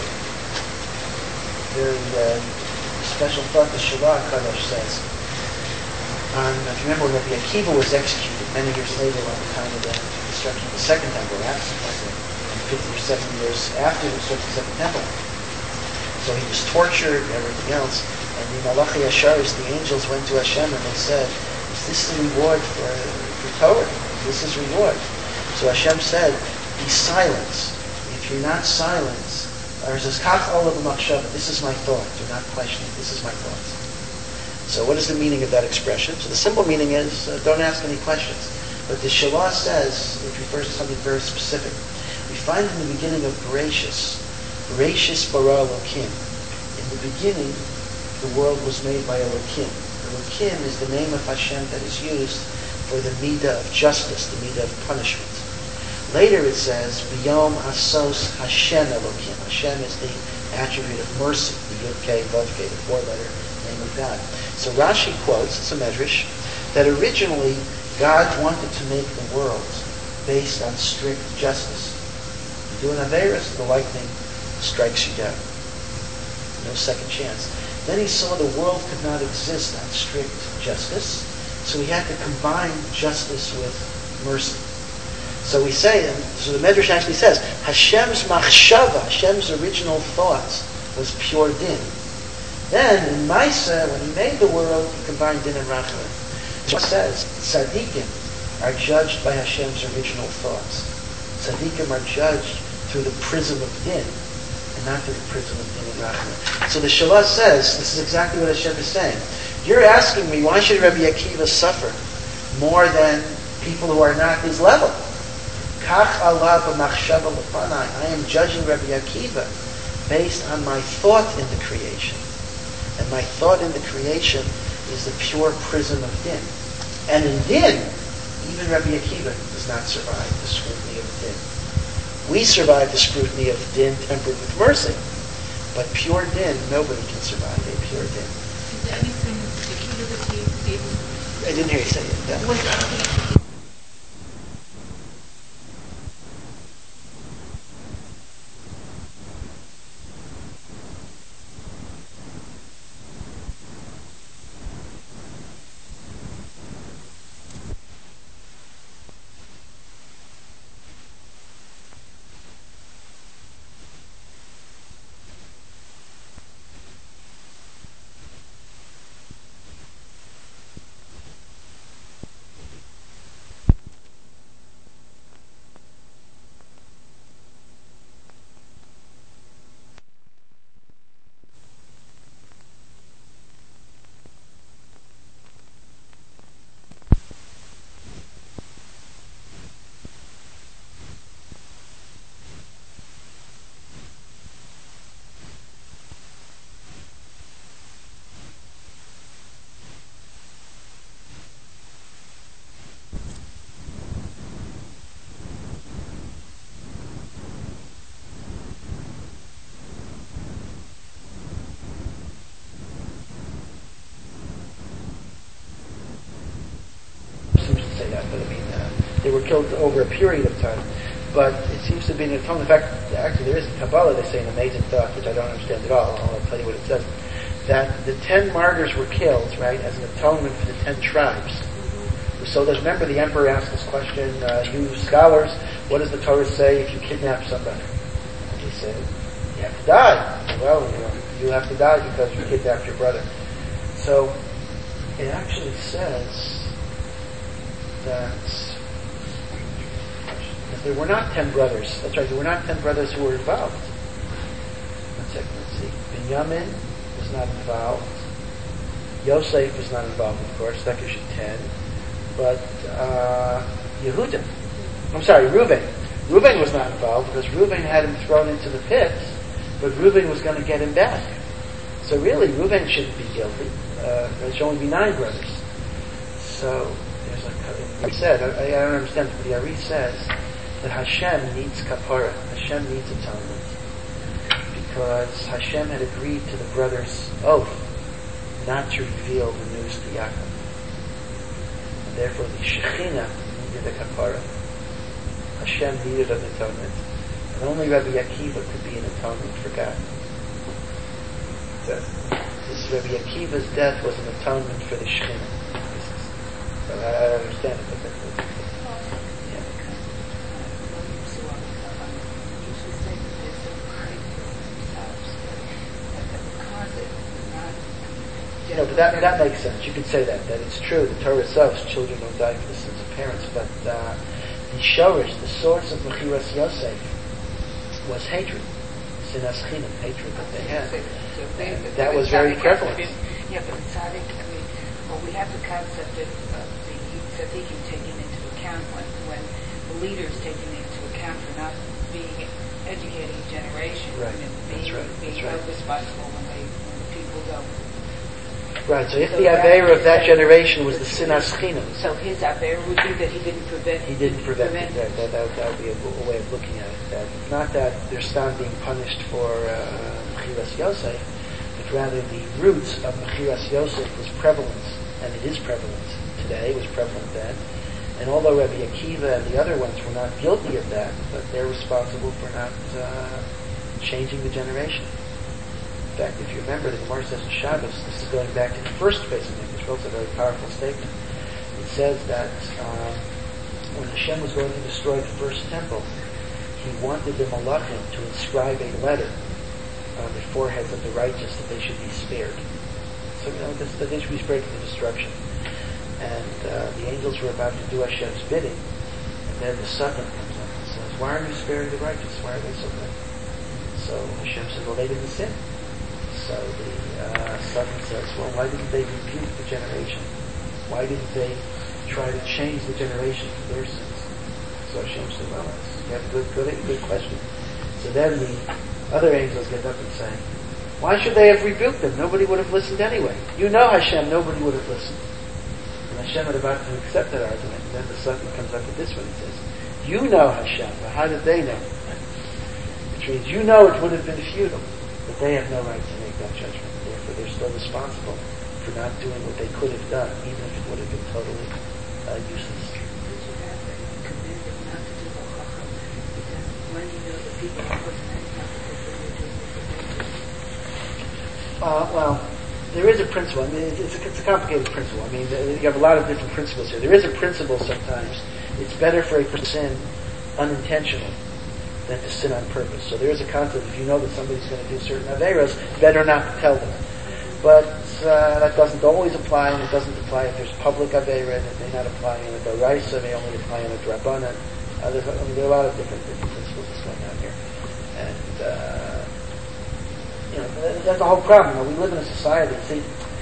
a very special thought the Shabbat Kadosh says. If you remember when Rabbi Akiva was executed many years later around the time of the destruction of the Second Temple, after 50 or 70 years after the destruction of the Second Temple. So he was tortured and everything else. And the Malachi Asharis, the angels, went to Hashem and they said, is this the reward for Torah? This is reward. So Hashem said, be silent. If you're not silent, or says, Kach olav machshava, this is my thought. Do not question it. This is my thought. So what is the meaning of that expression? So the simple meaning is, don't ask any questions. But the Shalah says, it refers to something very specific. We find in the beginning of Bereshis bara Elokim. In the beginning, the world was made by Elokim. Elokim is the name of Hashem that is used for the midah of justice, the midah of punishment. Later it says, B'yom asos Hashem Elokim. Hashem is the attribute of mercy, the Yud-Kei, Vav-Kei, the four-letter name of God. So Rashi quotes, it's a medrash, that originally God wanted to make the world based on strict justice. You do an Averis, the lightning strikes you down. No second chance. Then he saw the world could not exist on strict justice, so he had to combine justice with mercy. So we say, so the Medrash actually says, Hashem's machshava, Hashem's original thoughts, was pure din. Then, in Maisa, when he made the world, he combined din and rachamim. So it says, tzaddikim are judged by Hashem's original thoughts. Tzaddikim are judged through the prism of din, and not through the prism of din and rachamim. So the Shalah says, this is exactly what Hashem is saying. You're asking me, why should Rabbi Akiva suffer more than people who are not his level? I am judging Rabbi Akiva based on my thought in the creation. And my thought in the creation is the pure prism of din. And in din, even Rabbi Akiva does not survive the scrutiny of din. We survive the scrutiny of din tempered with mercy. But pure din, nobody can survive a pure din. Is there anything particular that he did? I didn't hear you say it. Yeah. They were killed over a period of time. But it seems to be an atonement. In fact, actually there is in Kabbalah, they say an amazing thought, which I don't understand at all. I'll tell you what it says. That the 10 martyrs were killed, right, as an atonement for the 10 tribes. So remember the emperor asked this question, you scholars, what does the Torah say if you kidnap somebody? And he said, you have to die. Well, you have to die because you kidnapped your brother. So it actually says that there were not 10 brothers. That's right, there were not 10 brothers who were involved. One second, let's see. Binyamin was not involved. Yosef was not involved, of course. That gives you 10. But Yehuda, Reuben. Reuben was not involved because Reuben had him thrown into the pit, but Reuben was going to get him back. So really, Reuben shouldn't be guilty. There should only be 9 brothers. So there's he said, I don't understand, but the Ari says that Hashem needs kapara. Hashem needs atonement. Because Hashem had agreed to the brothers' oath not to reveal the news to Yaakov. And therefore the Shekhinah needed a kapara. Hashem needed an atonement. And only Rabbi Akiva could be an atonement for God. So, this Rabbi Akiva's death was an atonement for the Shekhinah. So I understand it, but that's but that makes sense. You could say that it's true. The Torah says children don't die for the sins of parents, but the shorish, the source of Mechiras Yosef, was hatred. Sinas chinam, hatred that they had. That was very prevalent. Yeah, but in Tzaddik, we have the concept of the tzaddikim taken into account when the leaders taken into account for not being educating a generation, right. and being responsible when the people don't. Right, so if the Aveira of that generation was the Sinas Chinam. So his Aveira would be that he didn't prevent it. He didn't prevent it. That would be a way of looking at it. That not that they're still being punished for Mechiras Yosef, but rather the roots of Mechiras Yosef was prevalent, and it is prevalent today, it was prevalent then. And although Rabbi Akiva and the other ones were not guilty of that, but they're responsible for not changing the generation. In fact, if you remember, the Gemara says in Shabbos, this is going back to the first phase of Mikdash, which is a very powerful statement. It says that when Hashem was going to destroy the first temple, he wanted the Malachim to inscribe a letter on the foreheads of the righteous that they should be spared. So, that they should be spared from the destruction. And the angels were about to do Hashem's bidding, and then the Satan comes up and says, why are you sparing the righteous? Why are they so good? So Hashem says, well, they didn't sin. So the Satan says, well, why didn't they rebuke the generation? Why didn't they try to change the generation for their sins? So Hashem said, well, you have a good question. So then the other angels get up and say, why should they have rebuked them? Nobody would have listened anyway. You know, Hashem, nobody would have listened. And Hashem was about to accept that argument, and then the Satan comes up with this one and says, you know Hashem, but how did they know? Which means you know it would have been futile, but they have no right to make that judgment. Therefore, they're still responsible for not doing what they could have done, even if it would have been totally useless. Did you have that commended not to do halacha? Because when you know that people are putting that not because they're doing it. Well, there is a principle. I mean, it's a complicated principle. I mean, you have a lot of different principles here. There is a principle sometimes. It's better for a person to sin unintentionally than to sin on purpose. So there is a concept, if you know that somebody's going to do certain Aveiros, better not to tell them. But that doesn't always apply, and it doesn't apply if there's public Aveira, and it may not apply in a Doraisa, it may only apply in a Drabanan. There are a lot of different principles that's going on here. And, that's the whole problem. We live in a society, see,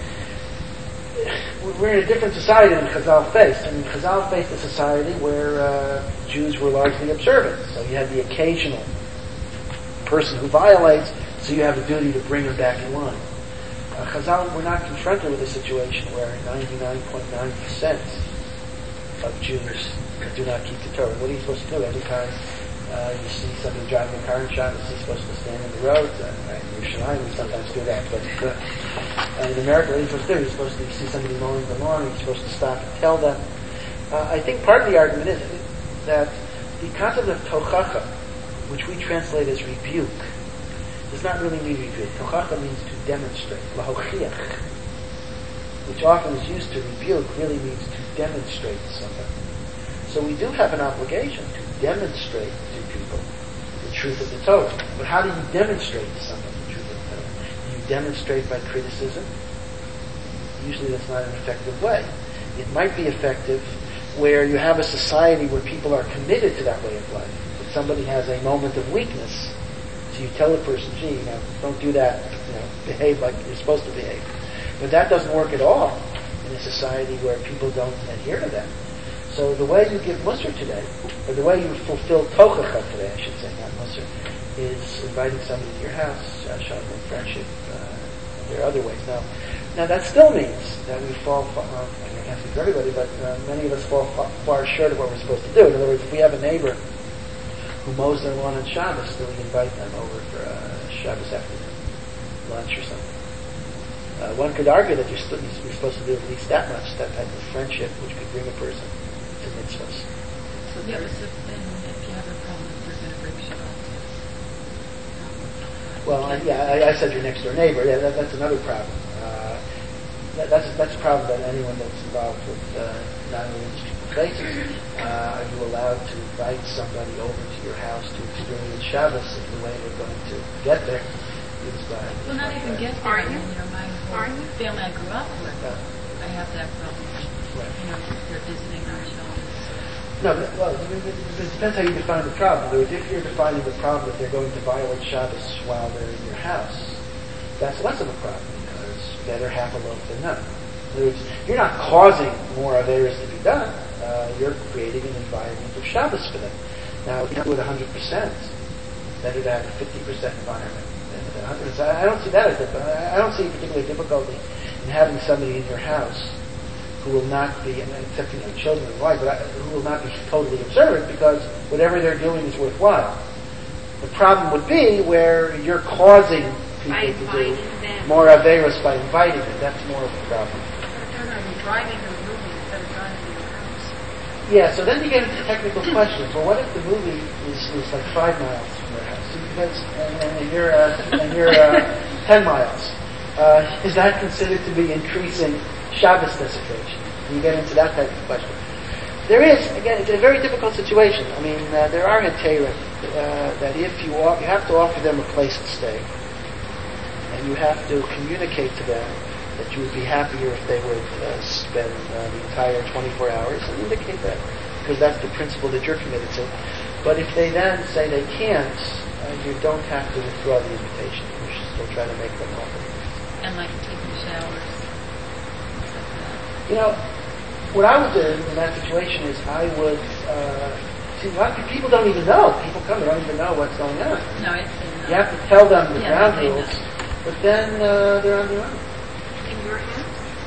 we're in a different society than Chazal faced. I mean, Chazal faced a society where Jews were largely observant. So you had the occasional person who violates, so you have a duty to bring him back in line. Chazal were not confronted with a situation where 99.9% of Jews do not keep the Torah. What are you supposed to do? Every time you see somebody driving a car in Shabbos, he's supposed to stand in the road. In Yerushalayim, we sometimes do that, but in America, what are you supposed to do? You're supposed to see somebody mowing the lawn, you're supposed to stop and tell them. I think part of the argument is that the concept of tochacha, which we translate as rebuke, does not really mean rebuke. Tochacha means to demonstrate, lahochiach, which often is used to rebuke, really means to demonstrate to somebody. So we do have an obligation to demonstrate to people the truth of the Torah. But how do you demonstrate to somebody the truth of the Torah? Do you demonstrate by criticism? Usually that's not an effective way. It might be effective where you have a society where people are committed to that way of life. If somebody has a moment of weakness, so you tell a person, gee, don't do that, behave like you're supposed to behave. But that doesn't work at all in a society where people don't adhere to that. So the way you give Musar today, or the way you fulfill Tochacha today, I should say, not Musar, is inviting somebody to your house, showing them friendship. There are other ways. Now that still means that we fall, I can't speak for everybody, but many of us fall far short of what we're supposed to do. In other words, if we have a neighbor who mows their lawn on Shabbos, then we invite them over for a Shabbos afternoon lunch or something. One could argue that you're supposed to do at least that much, that type of friendship, which could bring a person to mitzvahs. So there is a thing if you have a problem, you're going to bring Shabbat. Well, I said your next door neighbor. Yeah, that's another problem. That's a problem that anyone that's involved with non-religious places. Are you allowed to invite somebody over to your house to experience Shabbos if the way they're going to get there is by... Well, not even get there. Are you? My whole family I grew up with, I have that problem. Right. They're visiting our children. No, it depends how you define the problem. In other words, if you're defining the problem that they're going to violate Shabbos while they're in your house, that's less of a problem because better half a loaf than none. In other words, you're not causing more Averis to be done. You're creating an environment of Shabbos for them. Now, if you do it 100%, better to have a 50% environment than 100%. I don't see that as difficult. I don't see particular difficulty in having somebody in your house who will not be, except your children and wife, but who will not be totally observant because whatever they're doing is worthwhile. The problem would be where you're causing people to do more averos by inviting them. That's more of a problem. Driving to the movie instead of driving to your house. Yeah, so then you get into technical questions. Well, what if the movie is like 5 miles from your house, and you're 10 miles? Is that considered to be increasing Shabbos desecration? And you get into that type of question. There is, again, it's a very difficult situation. I mean, there are heterim that if you have to offer them a place to stay, and you have to communicate to them that you would be happier if they would spend the entire 24 hours, and indicate that, because that's the principle that you're committed to. But if they then say they can't, you don't have to withdraw the invitation. You should still try to make them offer. And like taking showers. You know, what I would do in that situation is I would, see, a lot of people don't even know. People come, they don't even know what's going on. No, it's in You have to tell them the ground rules, but then they're on their own. In your house?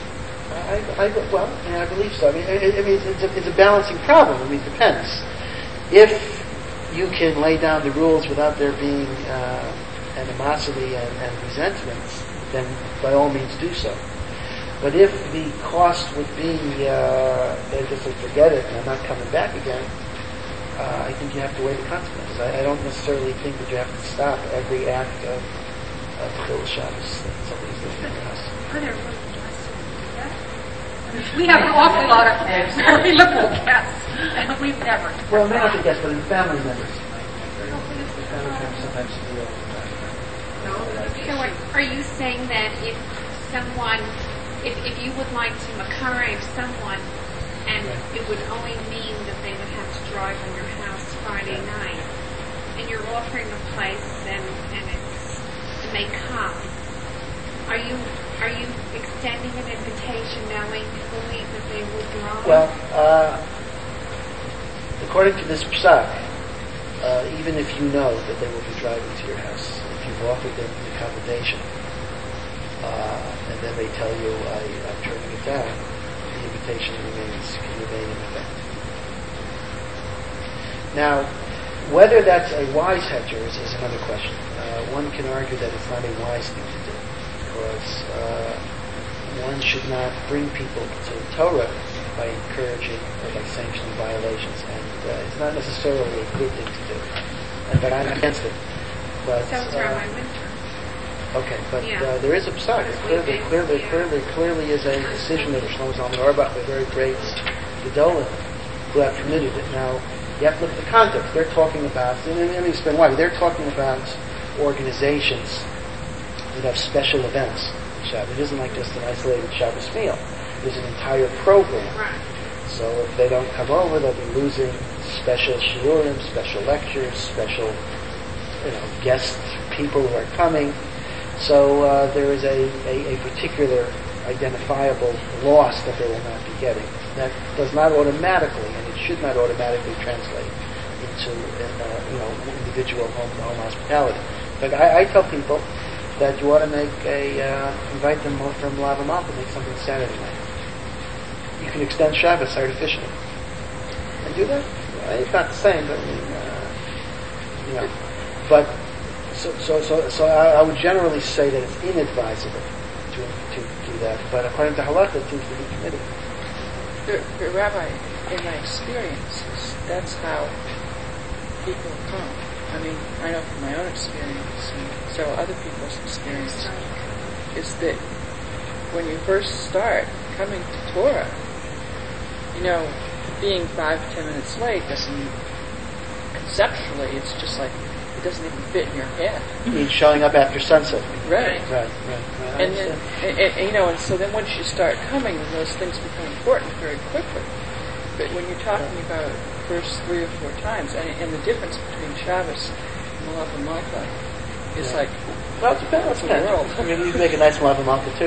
I believe so. I mean, it's a balancing problem. I mean, it depends. If you can lay down the rules without there being animosity and resentment, then by all means do so. But if the cost would be they just like forget it and I'm not coming back again, I think you have to weigh the consequences. I don't necessarily think that you have to stop every act of Chil Shabbos that somebody's living in your house. Are there really guests who do that? We have an awful lot of very liberal guests, and we've never. Well, may not be guests, but in family members. Family members sometimes do that. So are you saying that if someone, if you would like to makariv someone, and it would only mean that they would have to drive from your house Friday night, and you're offering a place and they come, are you extending an invitation knowing fully that they will drive? Well, according to this psak, even if you know that they will be driving to your house, if you've offered them the accommodation, and then they tell you, I'm turning it down, the invitation can remain in effect. Now, whether that's a wise hedger is another question. One can argue that it's not a wise thing to do, because one should not bring people to Torah by encouraging or by sanctioning violations, and it's not necessarily a good thing to do. But I'm against it. But, so it's Rabbi Winter. Okay, but there is a psak. Clearly is a decision of Shlomo Zalman Auerbach, a very great gedolim, who have committed it. Now, you have to look at the context. They're talking about, and let me explain why. They're talking about organizations that have special events. It isn't like just an isolated Shabbos meal. There's an entire program. Right. So if they don't come over, they'll be losing special shiurim, special lectures, special, guest people who are coming. So there is a particular identifiable loss that they will not be getting. That does not automatically, and it should not automatically translate into individual home hospitality. In fact, I tell people that you ought to invite them from Lava Malka, make something Saturday night. You can extend Shabbos artificially. And do that. It's not the same, but But so I would generally say that it's inadvisable to do that. But according to Halacha, it seems to be permitted. The Rabbi, in my experiences, that's how people come. I mean, I know from my own experience and several other people's experience, is that when you first start coming to Torah, being 5-10 minutes late doesn't, conceptually, it's just like, it doesn't even fit in your head. You mean showing up after sunset? Right. And then, and so then once you start coming, then those things become important very quickly. But when you're talking about first 3 or 4 times, and the difference between Shabbos and Malav and Malka is like, well, it depends. World. I mean, you can make a nice Malav and Malka too,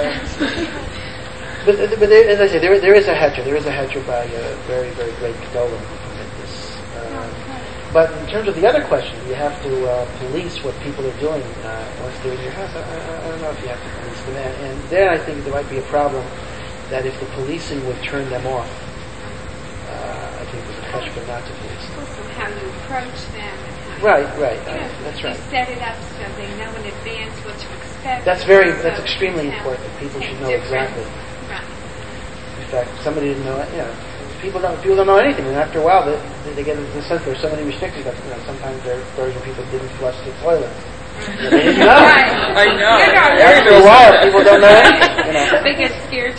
but there, as I say, there is a hedger. There is a hedger by a very, very great gedolim who commit this. But in terms of the other question, you have to police what people are doing once they're in your house. I don't know if you have to police them. And then I think there might be a problem that if the policing would turn them off, I think there's a question not to police them. Also, how you approach them. And how Right. That's right. You set it up so they know in advance what to expect. That's extremely important. People should know exactly. Right. In fact, somebody didn't know it. People don't know anything, and after a while, they get into the sense there's so many restrictions that sometimes there are stories where people didn't flush the toilet. They didn't know. I know. After a while, people don't know anything. They get scared.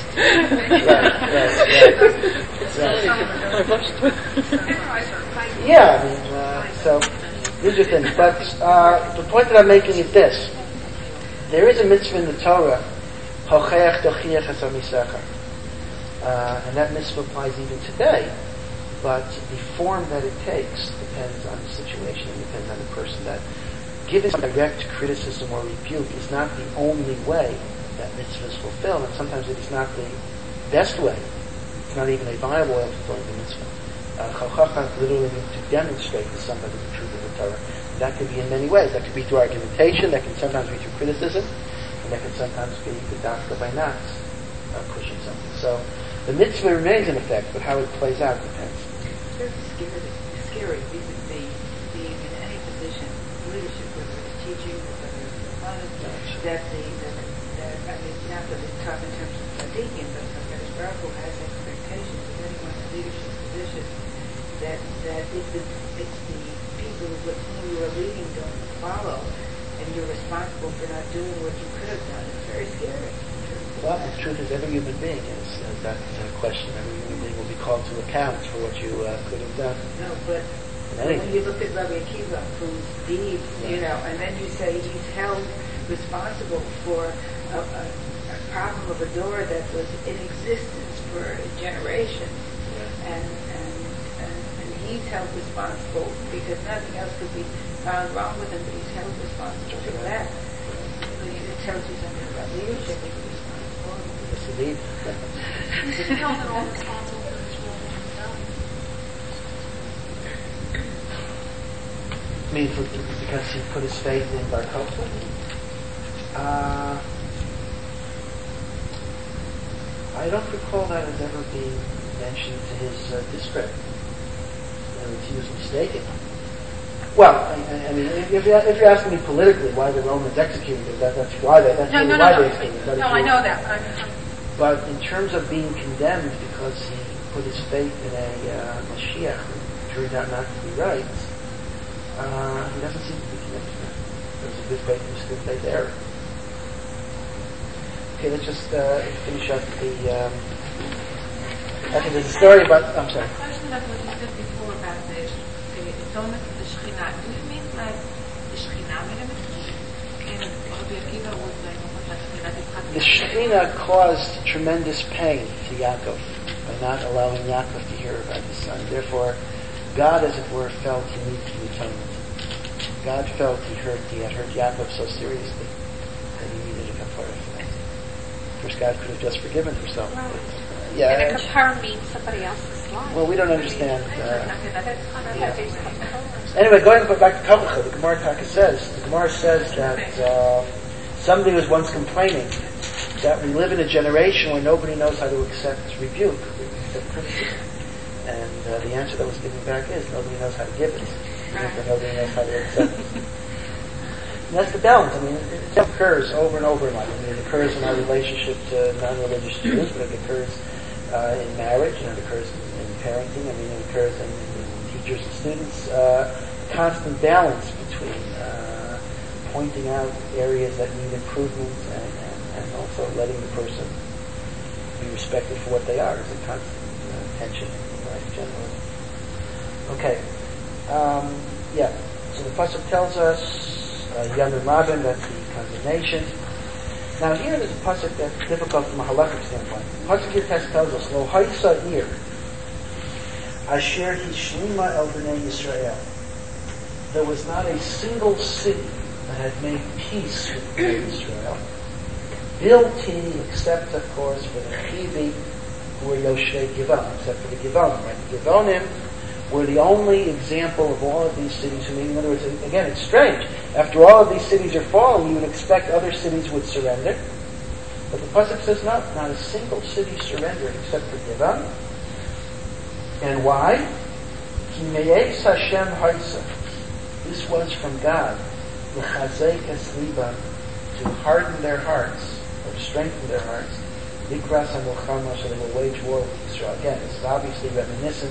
Yeah, so these are things. But the point that I'm making is this: there is a mitzvah in the Torah, hocheach dochiach asar misecha. And that mitzvah applies even today, but the form that it takes depends on the situation and depends on the person. That giving direct criticism or rebuke is not the only way that mitzvah is fulfilled, and sometimes it is not the best way. It's not even a viable way of fulfilling the mitzvah. Chochacha literally means to demonstrate to somebody the truth of the Torah. And that could be in many ways. That could be through argumentation, that can sometimes be through criticism, and that can sometimes be the doctor by not pushing something. So the mitzvah remains in effect, but how it plays out depends. It's very scary vis-a-vis being in any position, leadership, whether it's teaching, whether it's diplomacy, not that it's tough in terms of thinking, but Hakadosh Baruch Hu has expectations of anyone in a leadership position that it's the people with whom you are leading don't follow, and you're responsible for not doing what you could have done. It's very scary. Well, the truth is every human being is that question. Every human being will be called to account for what you could have done. No, but when you look at Rabbi Akiva, whose deeds, and then you say he's held responsible for a problem of a door that was in existence for generations, and he's held responsible because nothing else could be found wrong with him, but he's held responsible for that. When it tells you something about leadership, he can Yes, indeed. Is he held at all responsible for this world that he's done? I mean, because he put his faith in Bar Kokhba? I don't recall that as ever being mentioned to his discredit. He was mistaken. Well, I mean, if you're asking me politically why the Romans executed him, that's why they executed him. No, I know that. But in terms of being condemned because he put his faith in a Mashiach who turned out not to be right, he doesn't seem to be condemned for that. There's a good faith error. Okay, let's just finish up the. I think there's a story about. I'm sorry. A question about what you said before about the atonement of the Shekhinah. Do you mean like the Shekhinah made a mistake? And Rabbi Akiva was like almost like the Shekhinah caused tremendous pain to Yaakov by not allowing Yaakov to hear about his son. Therefore, God, as it were, felt he needed the atonement. God felt he had hurt Yaakov so seriously that he needed a kapara for that. Of course, God could have just forgiven himself. Right. Yeah. And a kapara means somebody else's life. Well, we don't understand. Anyway, going back to Kavacha, the Gemara says that somebody was once complaining that we live in a generation where nobody knows how to accept rebuke, accept criticism. And the answer that was given back is nobody knows how to give it. Nobody knows how to accept it. And that's the balance. I mean, it occurs over and over in life. I mean, it occurs in our relationship to non-religious Jews, but it occurs in marriage, and it occurs in parenting. I mean, it occurs in teachers and students. Constant balance between pointing out areas that need improvement and also letting the person be respected for what they are. It's a constant tension in life generally. Okay. So the pasuk tells us Yamim Rabin, that's the condemnation. Now here there's a pasuk that's difficult from a halachic standpoint. The pasuk here tells us Lo Haisa Ir Asher Hishlima El Bnei Yisrael. There was not a single city that had made peace with Bnei Israel. Built-in, except of course for the Chivi, who were Yoshei Givon, except for the Givonim. Right? The Givonim were the only example of all of these cities. In other words, again, it's strange. After all of these cities are fallen, you would expect other cities would surrender. But the pasuk says no, not a single city surrendered except for Givon. And why? Ki me'ez Hashem haisa. This was from God. L'chazek es liban, to harden their hearts, or to strengthen their hearts. Likras ha-milchama, so they will wage war with Israel. Again, this is obviously reminiscent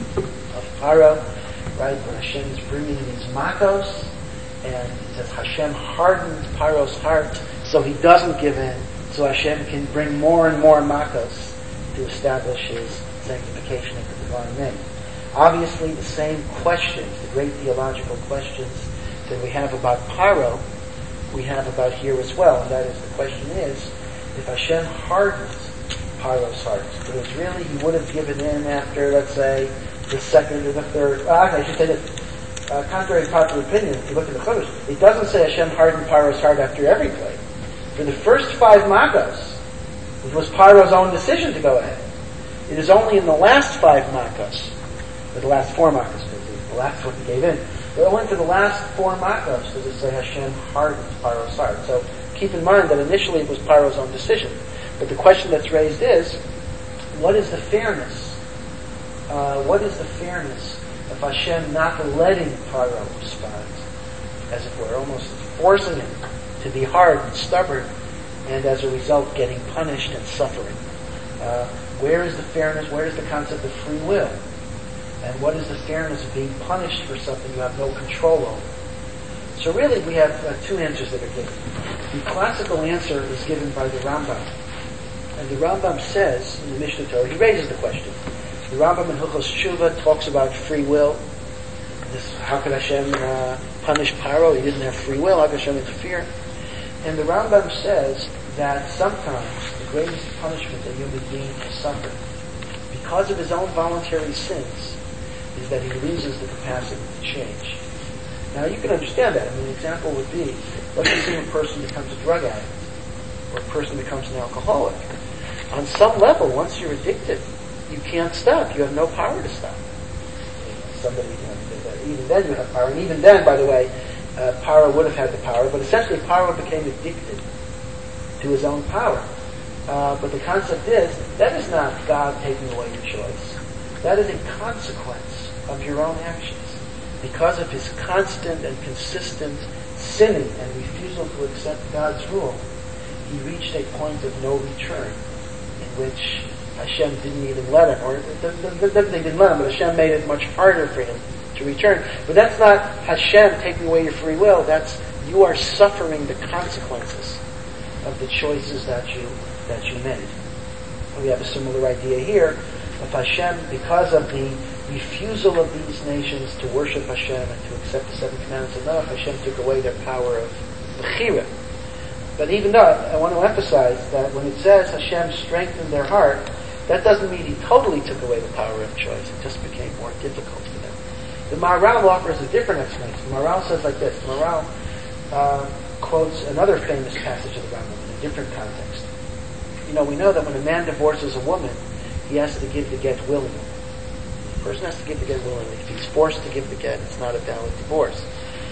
of Paro, right? When Hashem is bringing these makos, and it says Hashem hardened Paro's heart so he doesn't give in, so Hashem can bring more and more makos to establish his sanctification of the divine name. Obviously, the same questions, the great theological questions that we have about Paro, we have about here as well, and that is, the question is, if Hashem hardens Paro's heart, but it's really, he would have given in after, let's say, the second or the third, I should say that, contrary to popular opinion, if you look at the Chumash, it doesn't say Hashem hardened Paro's heart after every plague. For the first 5 makos, it was Paro's own decision to go ahead. It is only in the last 5 makos, or the last 4 makos, because the last one he gave in, but only for the last 4 makos does it say Hashem hardened Paro's heart. So keep in mind that initially it was Paro's own decision. But the question that's raised is, what is the fairness? What is the fairness of Hashem not letting Paro respond, as it were, almost forcing him to be hard and stubborn, and as a result getting punished and suffering? Where is the fairness? Where is the concept of free will? And what is the fairness of being punished for something you have no control over? So really we have 2 answers that are given. The classical answer is given by the Rambam. And the Rambam says in the Mishnah Torah, he raises the question. The Rambam in Hilchos Tshuva talks about free will. How could Hashem punish Paro? He didn't have free will. How could Hashem interfere? And the Rambam says that sometimes the greatest punishment a human being has suffered because of his own voluntary sins is that he loses the capacity to change. Now you can understand that. I mean, an example would be, let's assume a person becomes a drug addict, or a person becomes an alcoholic. On some level, once you're addicted, you can't stop. You have no power to stop. Somebody, even then you have power. And even then, by the way, Paro would have had the power, but essentially Paro became addicted to his own power. But the concept is, that is not God taking away your choice. That is a consequence of your own actions. Because of his constant and consistent sinning and refusal to accept God's rule, he reached a point of no return in which Hashem didn't even let him, or they didn't let him, but Hashem made it much harder for him to return. But that's not Hashem taking away your free will, that's you are suffering the consequences of the choices that you made. And we have a similar idea here. If Hashem, because of the refusal of these nations to worship Hashem and to accept the 7 commandments of Noah, Hashem took away their power of Bechira. But even though, I want to emphasize that when it says Hashem strengthened their heart, that doesn't mean he totally took away the power of choice. It just became more difficult for them. The Maharal offers a different explanation. The Maharal says like this. The Maharal quotes another famous passage of the Rambam in a different context. We know that when a man divorces a woman, he has to give the get willingly. The person has to give the get willingly. If he's forced to give the get, it's not a valid divorce.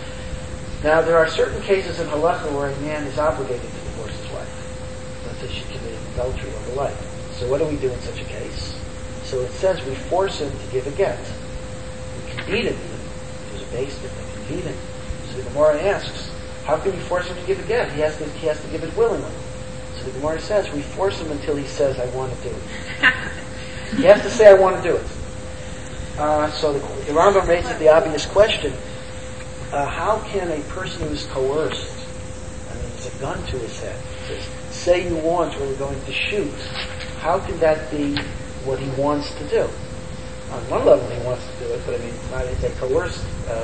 Now, there are certain cases in halacha where a man is obligated to divorce his wife. Let's say she committed adultery or the like. So what do we do in such a case? So it says we force him to give a get. We can beat him even. There's a base that we can beat him. So the Gemara asks, how can you force him to give a get? He has to give it willingly. So the Gemara says we force him until he says, I want to do it. He has to say, I want to do it. So the Rambam raises the obvious question, how can a person who is coerced, there's a gun to his head, says, say you want or we're going to shoot, how can that be what he wants to do? On one level he wants to do it, but it's a coerced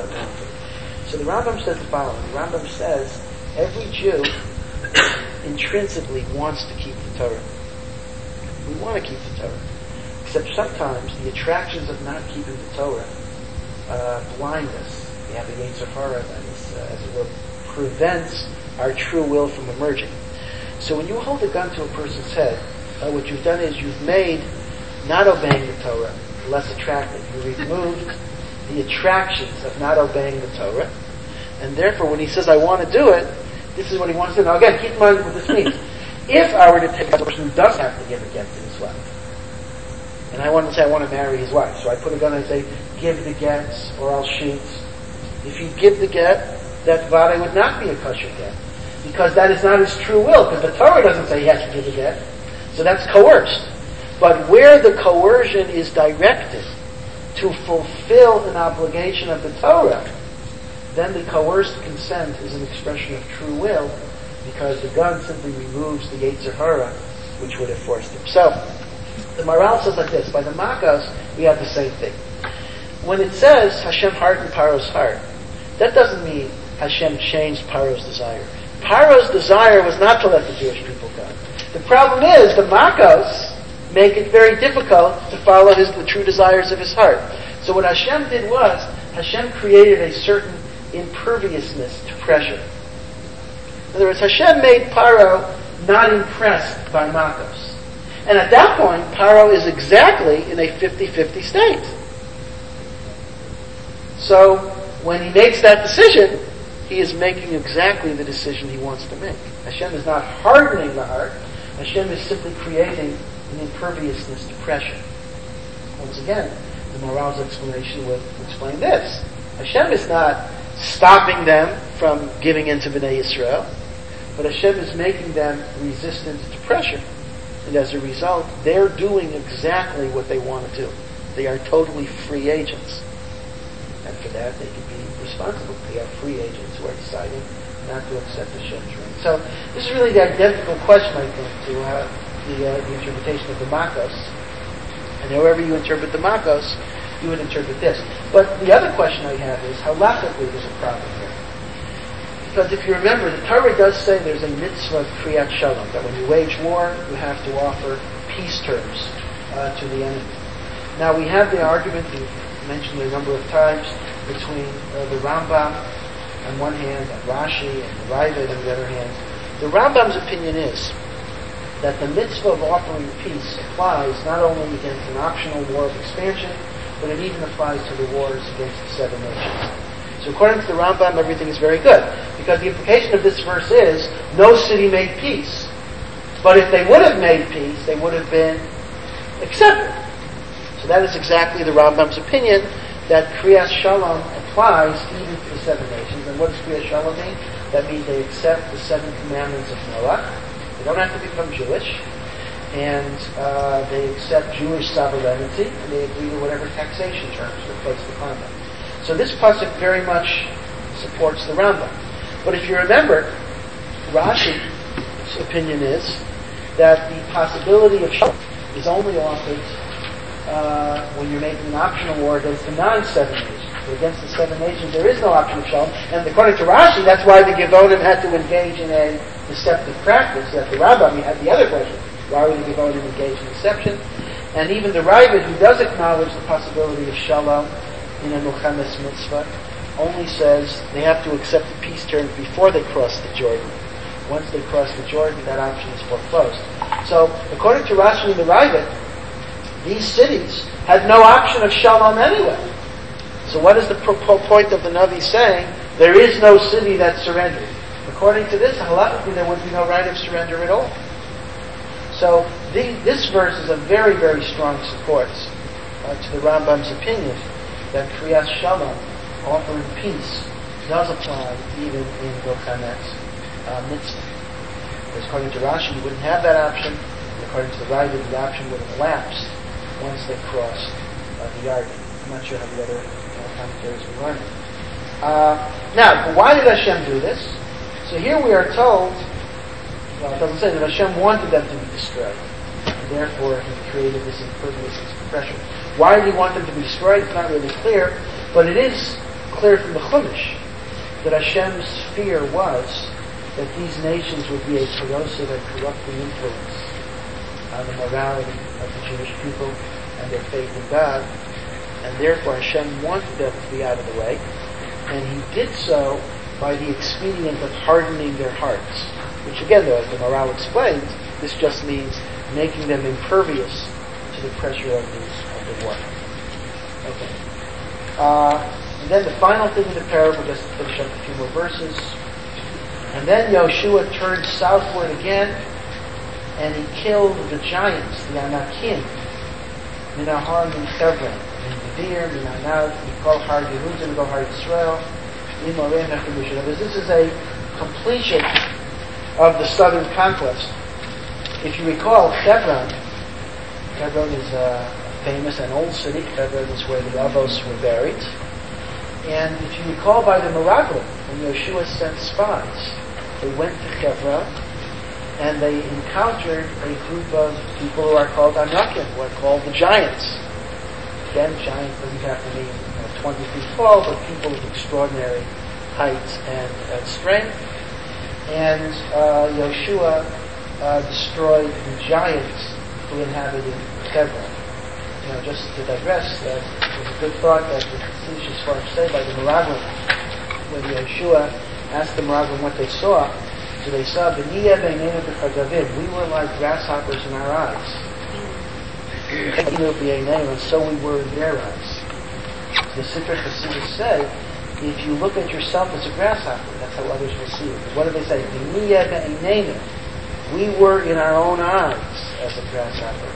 So the Rambam says the following. The Rambam says, every Jew intrinsically wants to keep the Torah. We want to keep the Torah. Except sometimes the attractions of not keeping the Torah blind us. We have the Yetzer Hara that is, as it were, prevents our true will from emerging. So when you hold a gun to a person's head, what you've done is you've made not obeying the Torah less attractive. You removed the attractions of not obeying the Torah, and therefore when he says, I want to do it, this is what he wants to do. Now again, keep in mind what this means. If I were to take a person who does have to give a get to his wife, and I want to say I want to marry his wife, so I put a gun and I say, give the gets or I'll shoot. If you give the get, that vade would not be a kosher get, because that is not his true will, because the Torah doesn't say he has to give a get, so that's coerced. But where the coercion is directed to fulfill an obligation of the Torah, then the coerced consent is an expression of true will, because the gun simply removes the Yetzer Hara, which would have forced him. So, the Maharal says like this, by the Makos, we have the same thing. When it says, Hashem hardened Paro's heart, that doesn't mean Hashem changed Paro's desire. Paro's desire was not to let the Jewish people go. The problem is, the Makos make it very difficult to follow the true desires of his heart. So what Hashem did was, Hashem created a certain imperviousness to pressure. In other words, Hashem made Paro not impressed by Makos. And at that point, Paro is exactly in a 50-50 state. So, when he makes that decision, he is making exactly the decision he wants to make. Hashem is not hardening the heart. Hashem is simply creating an imperviousness to pressure. Once again, the Maharal's explanation would explain this. Hashem is not stopping them from giving in to Bnei Yisrael, but Hashem is making them resistant to pressure. And as a result, they're doing exactly what they want to do. They are totally free agents. And for that, they can be responsible. They are free agents who are deciding not to accept Hashem's reign. So, this is really the identical question, I think, to the interpretation of the Makos. And however you interpret the Makos, you would interpret this. But the other question I have is, halachically there's a problem here. Because if you remember, the Torah does say there's a mitzvah of kriyat shalom, that when you wage war, you have to offer peace terms to the enemy. Now we have the argument, we've mentioned it a number of times, between the Rambam on one hand, and Rashi, and the Raavad on the other hand. The Rambam's opinion is that the mitzvah of offering peace applies not only against an optional war of expansion, but it even applies to the wars against the seven nations. So according to the Rambam, everything is very good. Because the implication of this verse is, no city made peace. But if they would have made peace, they would have been accepted. So that is exactly the Rambam's opinion, that Kriyas Shalom applies even to the seven nations. And what does Kriyas Shalom mean? That means they accept the 7 commandments of Noah. They don't have to become Jewish. And they accept Jewish sovereignty, and they agree to whatever taxation terms are placed upon them. So this pasuk very much supports the Rambam. But if you remember, Rashi's opinion is that the possibility of shalom is only offered when you're making an optional war against the non-seven nations. So against the seven nations, there is no option of shalom. And according to Rashi, that's why the Gevonim had to engage in a deceptive practice. At the Rambam, you had the other question. Why would the Gevonim engage in deception? And even the Raavad, who does acknowledge the possibility of shalom in a Milchemes mitzvah, only says they have to accept the peace terms before they cross the Jordan. Once they cross the Jordan, that option is foreclosed. So, according to Rashi and the Raavad, these cities had no option of shalom anyway. So what is the point of the Navi saying? There is no city that surrendered. According to this, halachically there would be no right of surrender at all. So this verse is a very, very strong support to the Rambam's opinion that Kriyas Shalom, offering peace, does apply even in Milchemes mitzvah. Because according to Rashi, you wouldn't have that option, and according to the Raavad, the option would have lapsed once they crossed the Yarden. I'm not sure how the other commentaries were learning. Now, why did Hashem do this? So here we are told, well, it doesn't say that Hashem wanted them to be destroyed, and therefore He created this imperviousness to pressure. Why did He want them to be destroyed? It's not really clear, but it is clear from the Chumash that Hashem's fear was that these nations would be a corrosive and corrupting influence on the morality of the Jewish people and their faith in God, and therefore Hashem wanted them to be out of the way, and He did so by the expedient of hardening their hearts. Which again, though, as the Maharal explains, this just means making them impervious to the pressure of the war. Okay. And then the final thing in the parable, just to finish up a few more verses. And then Yoshua turned southward again, and he killed the giants, the Anakim, Minahar min Hebron, min Devir, min Anad, Mikol Har Yehuda, Mikol Har Yisrael, Imoreh Nechemishah. This is a completion of the southern conquest. If you recall, Hebron is a famous and old city. Hebron is where the Avos were buried. And if you recall by the Meraglim, when Yeshua sent spies, they went to Hebron and they encountered a group of people who are called Anakim, who are called the giants. Again, giant doesn't have to mean 20 feet tall, but people of extraordinary height and strength. And Yeshua destroyed the giants who inhabited Hebron. Just to digress, it was a good thought that the Facetious Farm said by the Meraglim, when Yeshua asked the Meraglim what they saw, so they saw, we were like grasshoppers in our eyes. And so we were in their eyes. The Sifrei Chasidus said, if you look at yourself as a grasshopper, that's how others will see you. What do they say? We were in our own eyes as a grasshopper.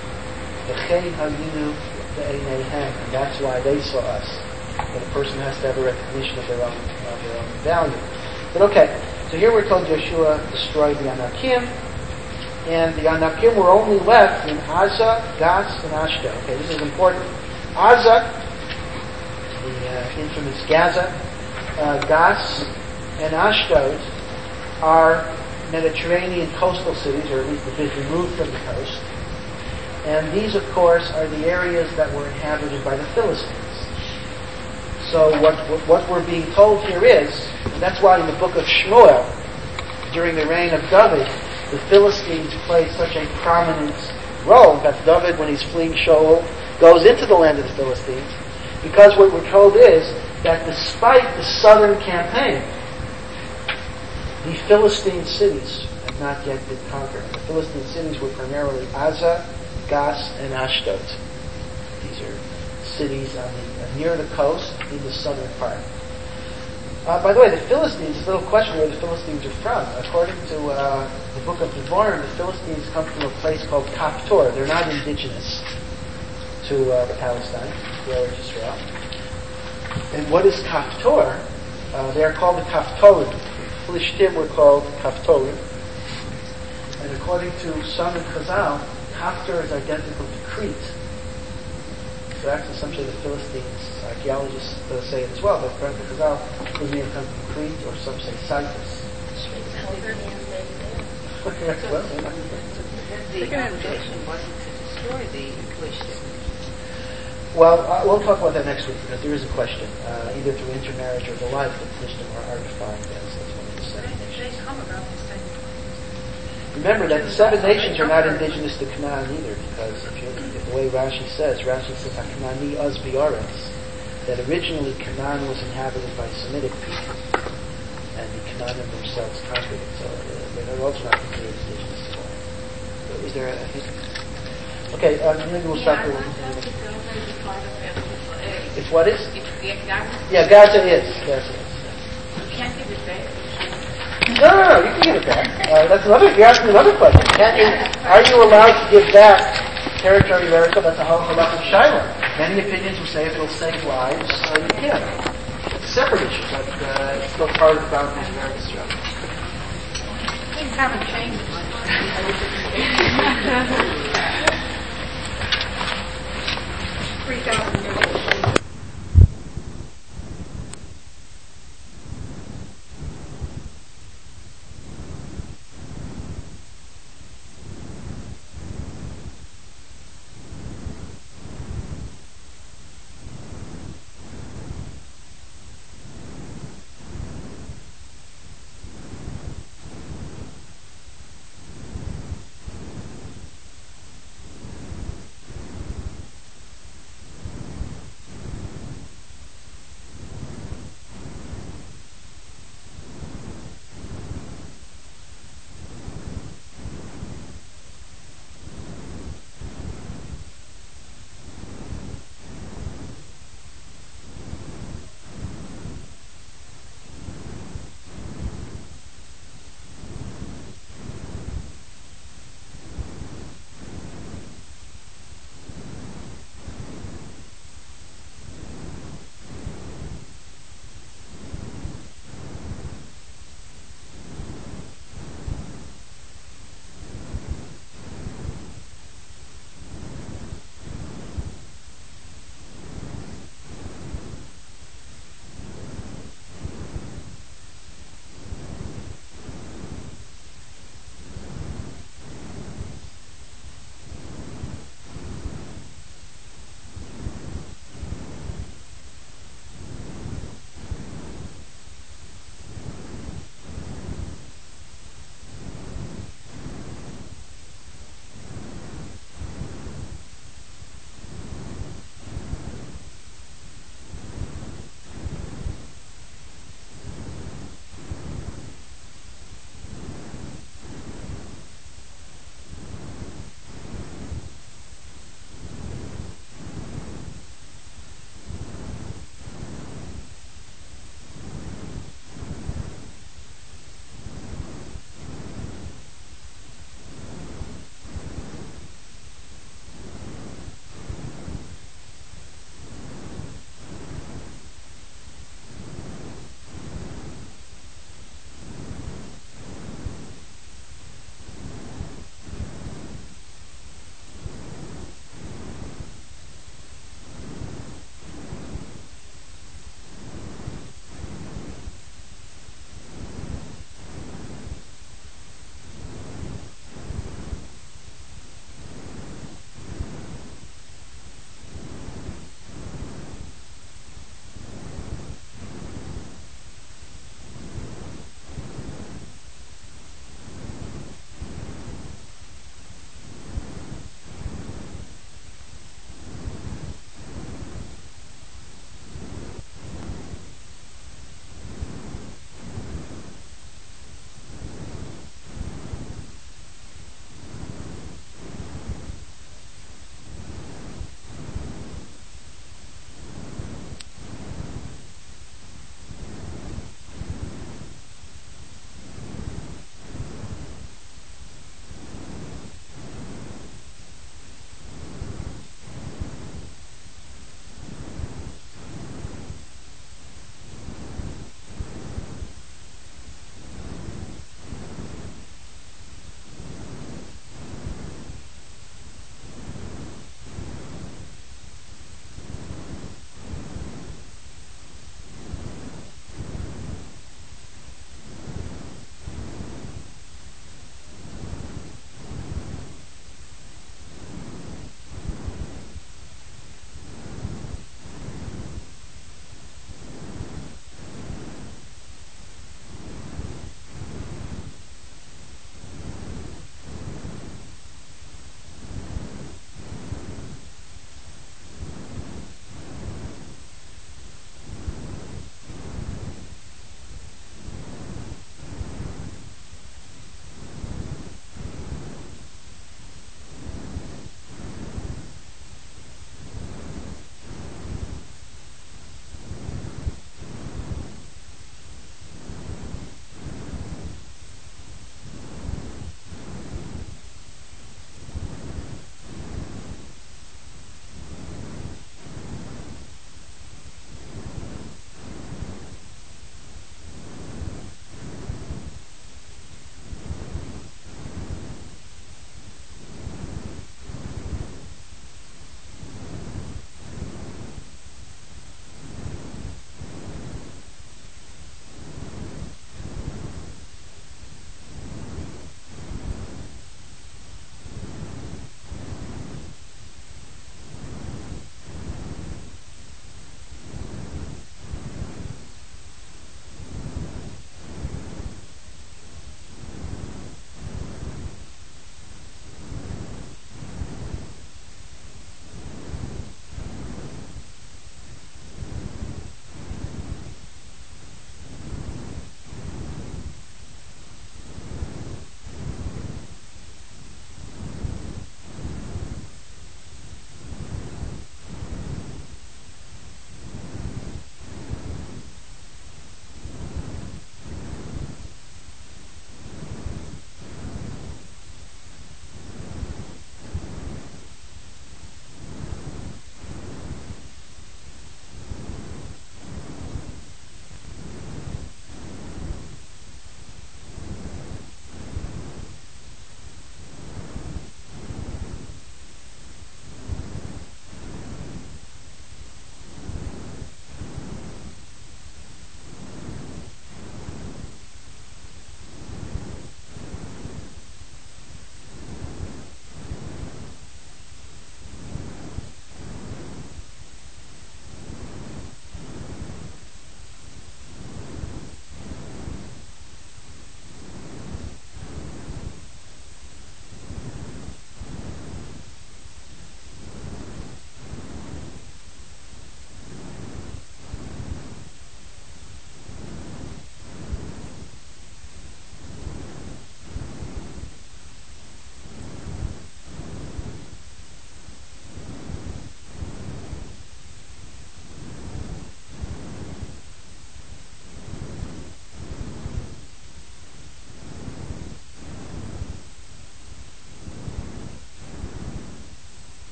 And that's why they saw us. But a person has to have a recognition of their own value. But okay, so here we're told Yeshua destroyed the Anakim, and the Anakim were only left in Aza, Gas, and Ashdod. Okay, this is important. Aza, the infamous Gaza, Gas, and Ashdod are Mediterranean coastal cities, or at least a bit removed from the coast. And these, of course, are the areas that were inhabited by the Philistines. So what we're being told here is, and that's why in the book of Shmuel, during the reign of David, the Philistines play such a prominent role that David, when he's fleeing Shaul, goes into the land of the Philistines, because what we're told is that despite the southern campaign, the Philistine cities have not yet been conquered. The Philistine cities were primarily Aza, Gas, and Ashdod. These are cities near the coast in the southern part. By the way, the Philistines, there's a little question where the Philistines are from. According to the book of Devarim, the Philistines come from a place called Kaftor. They're not indigenous to Palestine, to Eretz Israel. And what is Kaftor? They are called the Kaftorim. Philistine were called Kaftorim. And according to some in Chazal, Kaftor is identical to Crete. So that's essentially the Philistines. Archaeologists say it as well, but according to Chazal, it may have come from Crete, or some say Cyprus. The obligation wasn't to destroy the Philistines. Well, we'll talk about that next week, because there is a question, either through intermarriage or the like, that Philistines are defined as one of the seven nations. They come about the same. Remember that the seven nations are not indigenous to Canaan either, because if the way Rashi says HaKanani az bi'aretz, that originally Canaan was inhabited by Semitic people, and the Canaanim themselves conquered it, so they're also not considered indigenous to all. Is there a hint? Okay, maybe we'll stop here. It's what is? Yeah, Gaza is. You can't give it back. No, you can give it back. That's another. You're asking another question. Are you allowed to give back territory of Eretz? That's a halakha of Shiloh. Many opinions will say if it'll save lives, you can. It's a separate issue, but it's still part of the boundaries of Eretz Israel. Things haven't changed much. 3,000 years.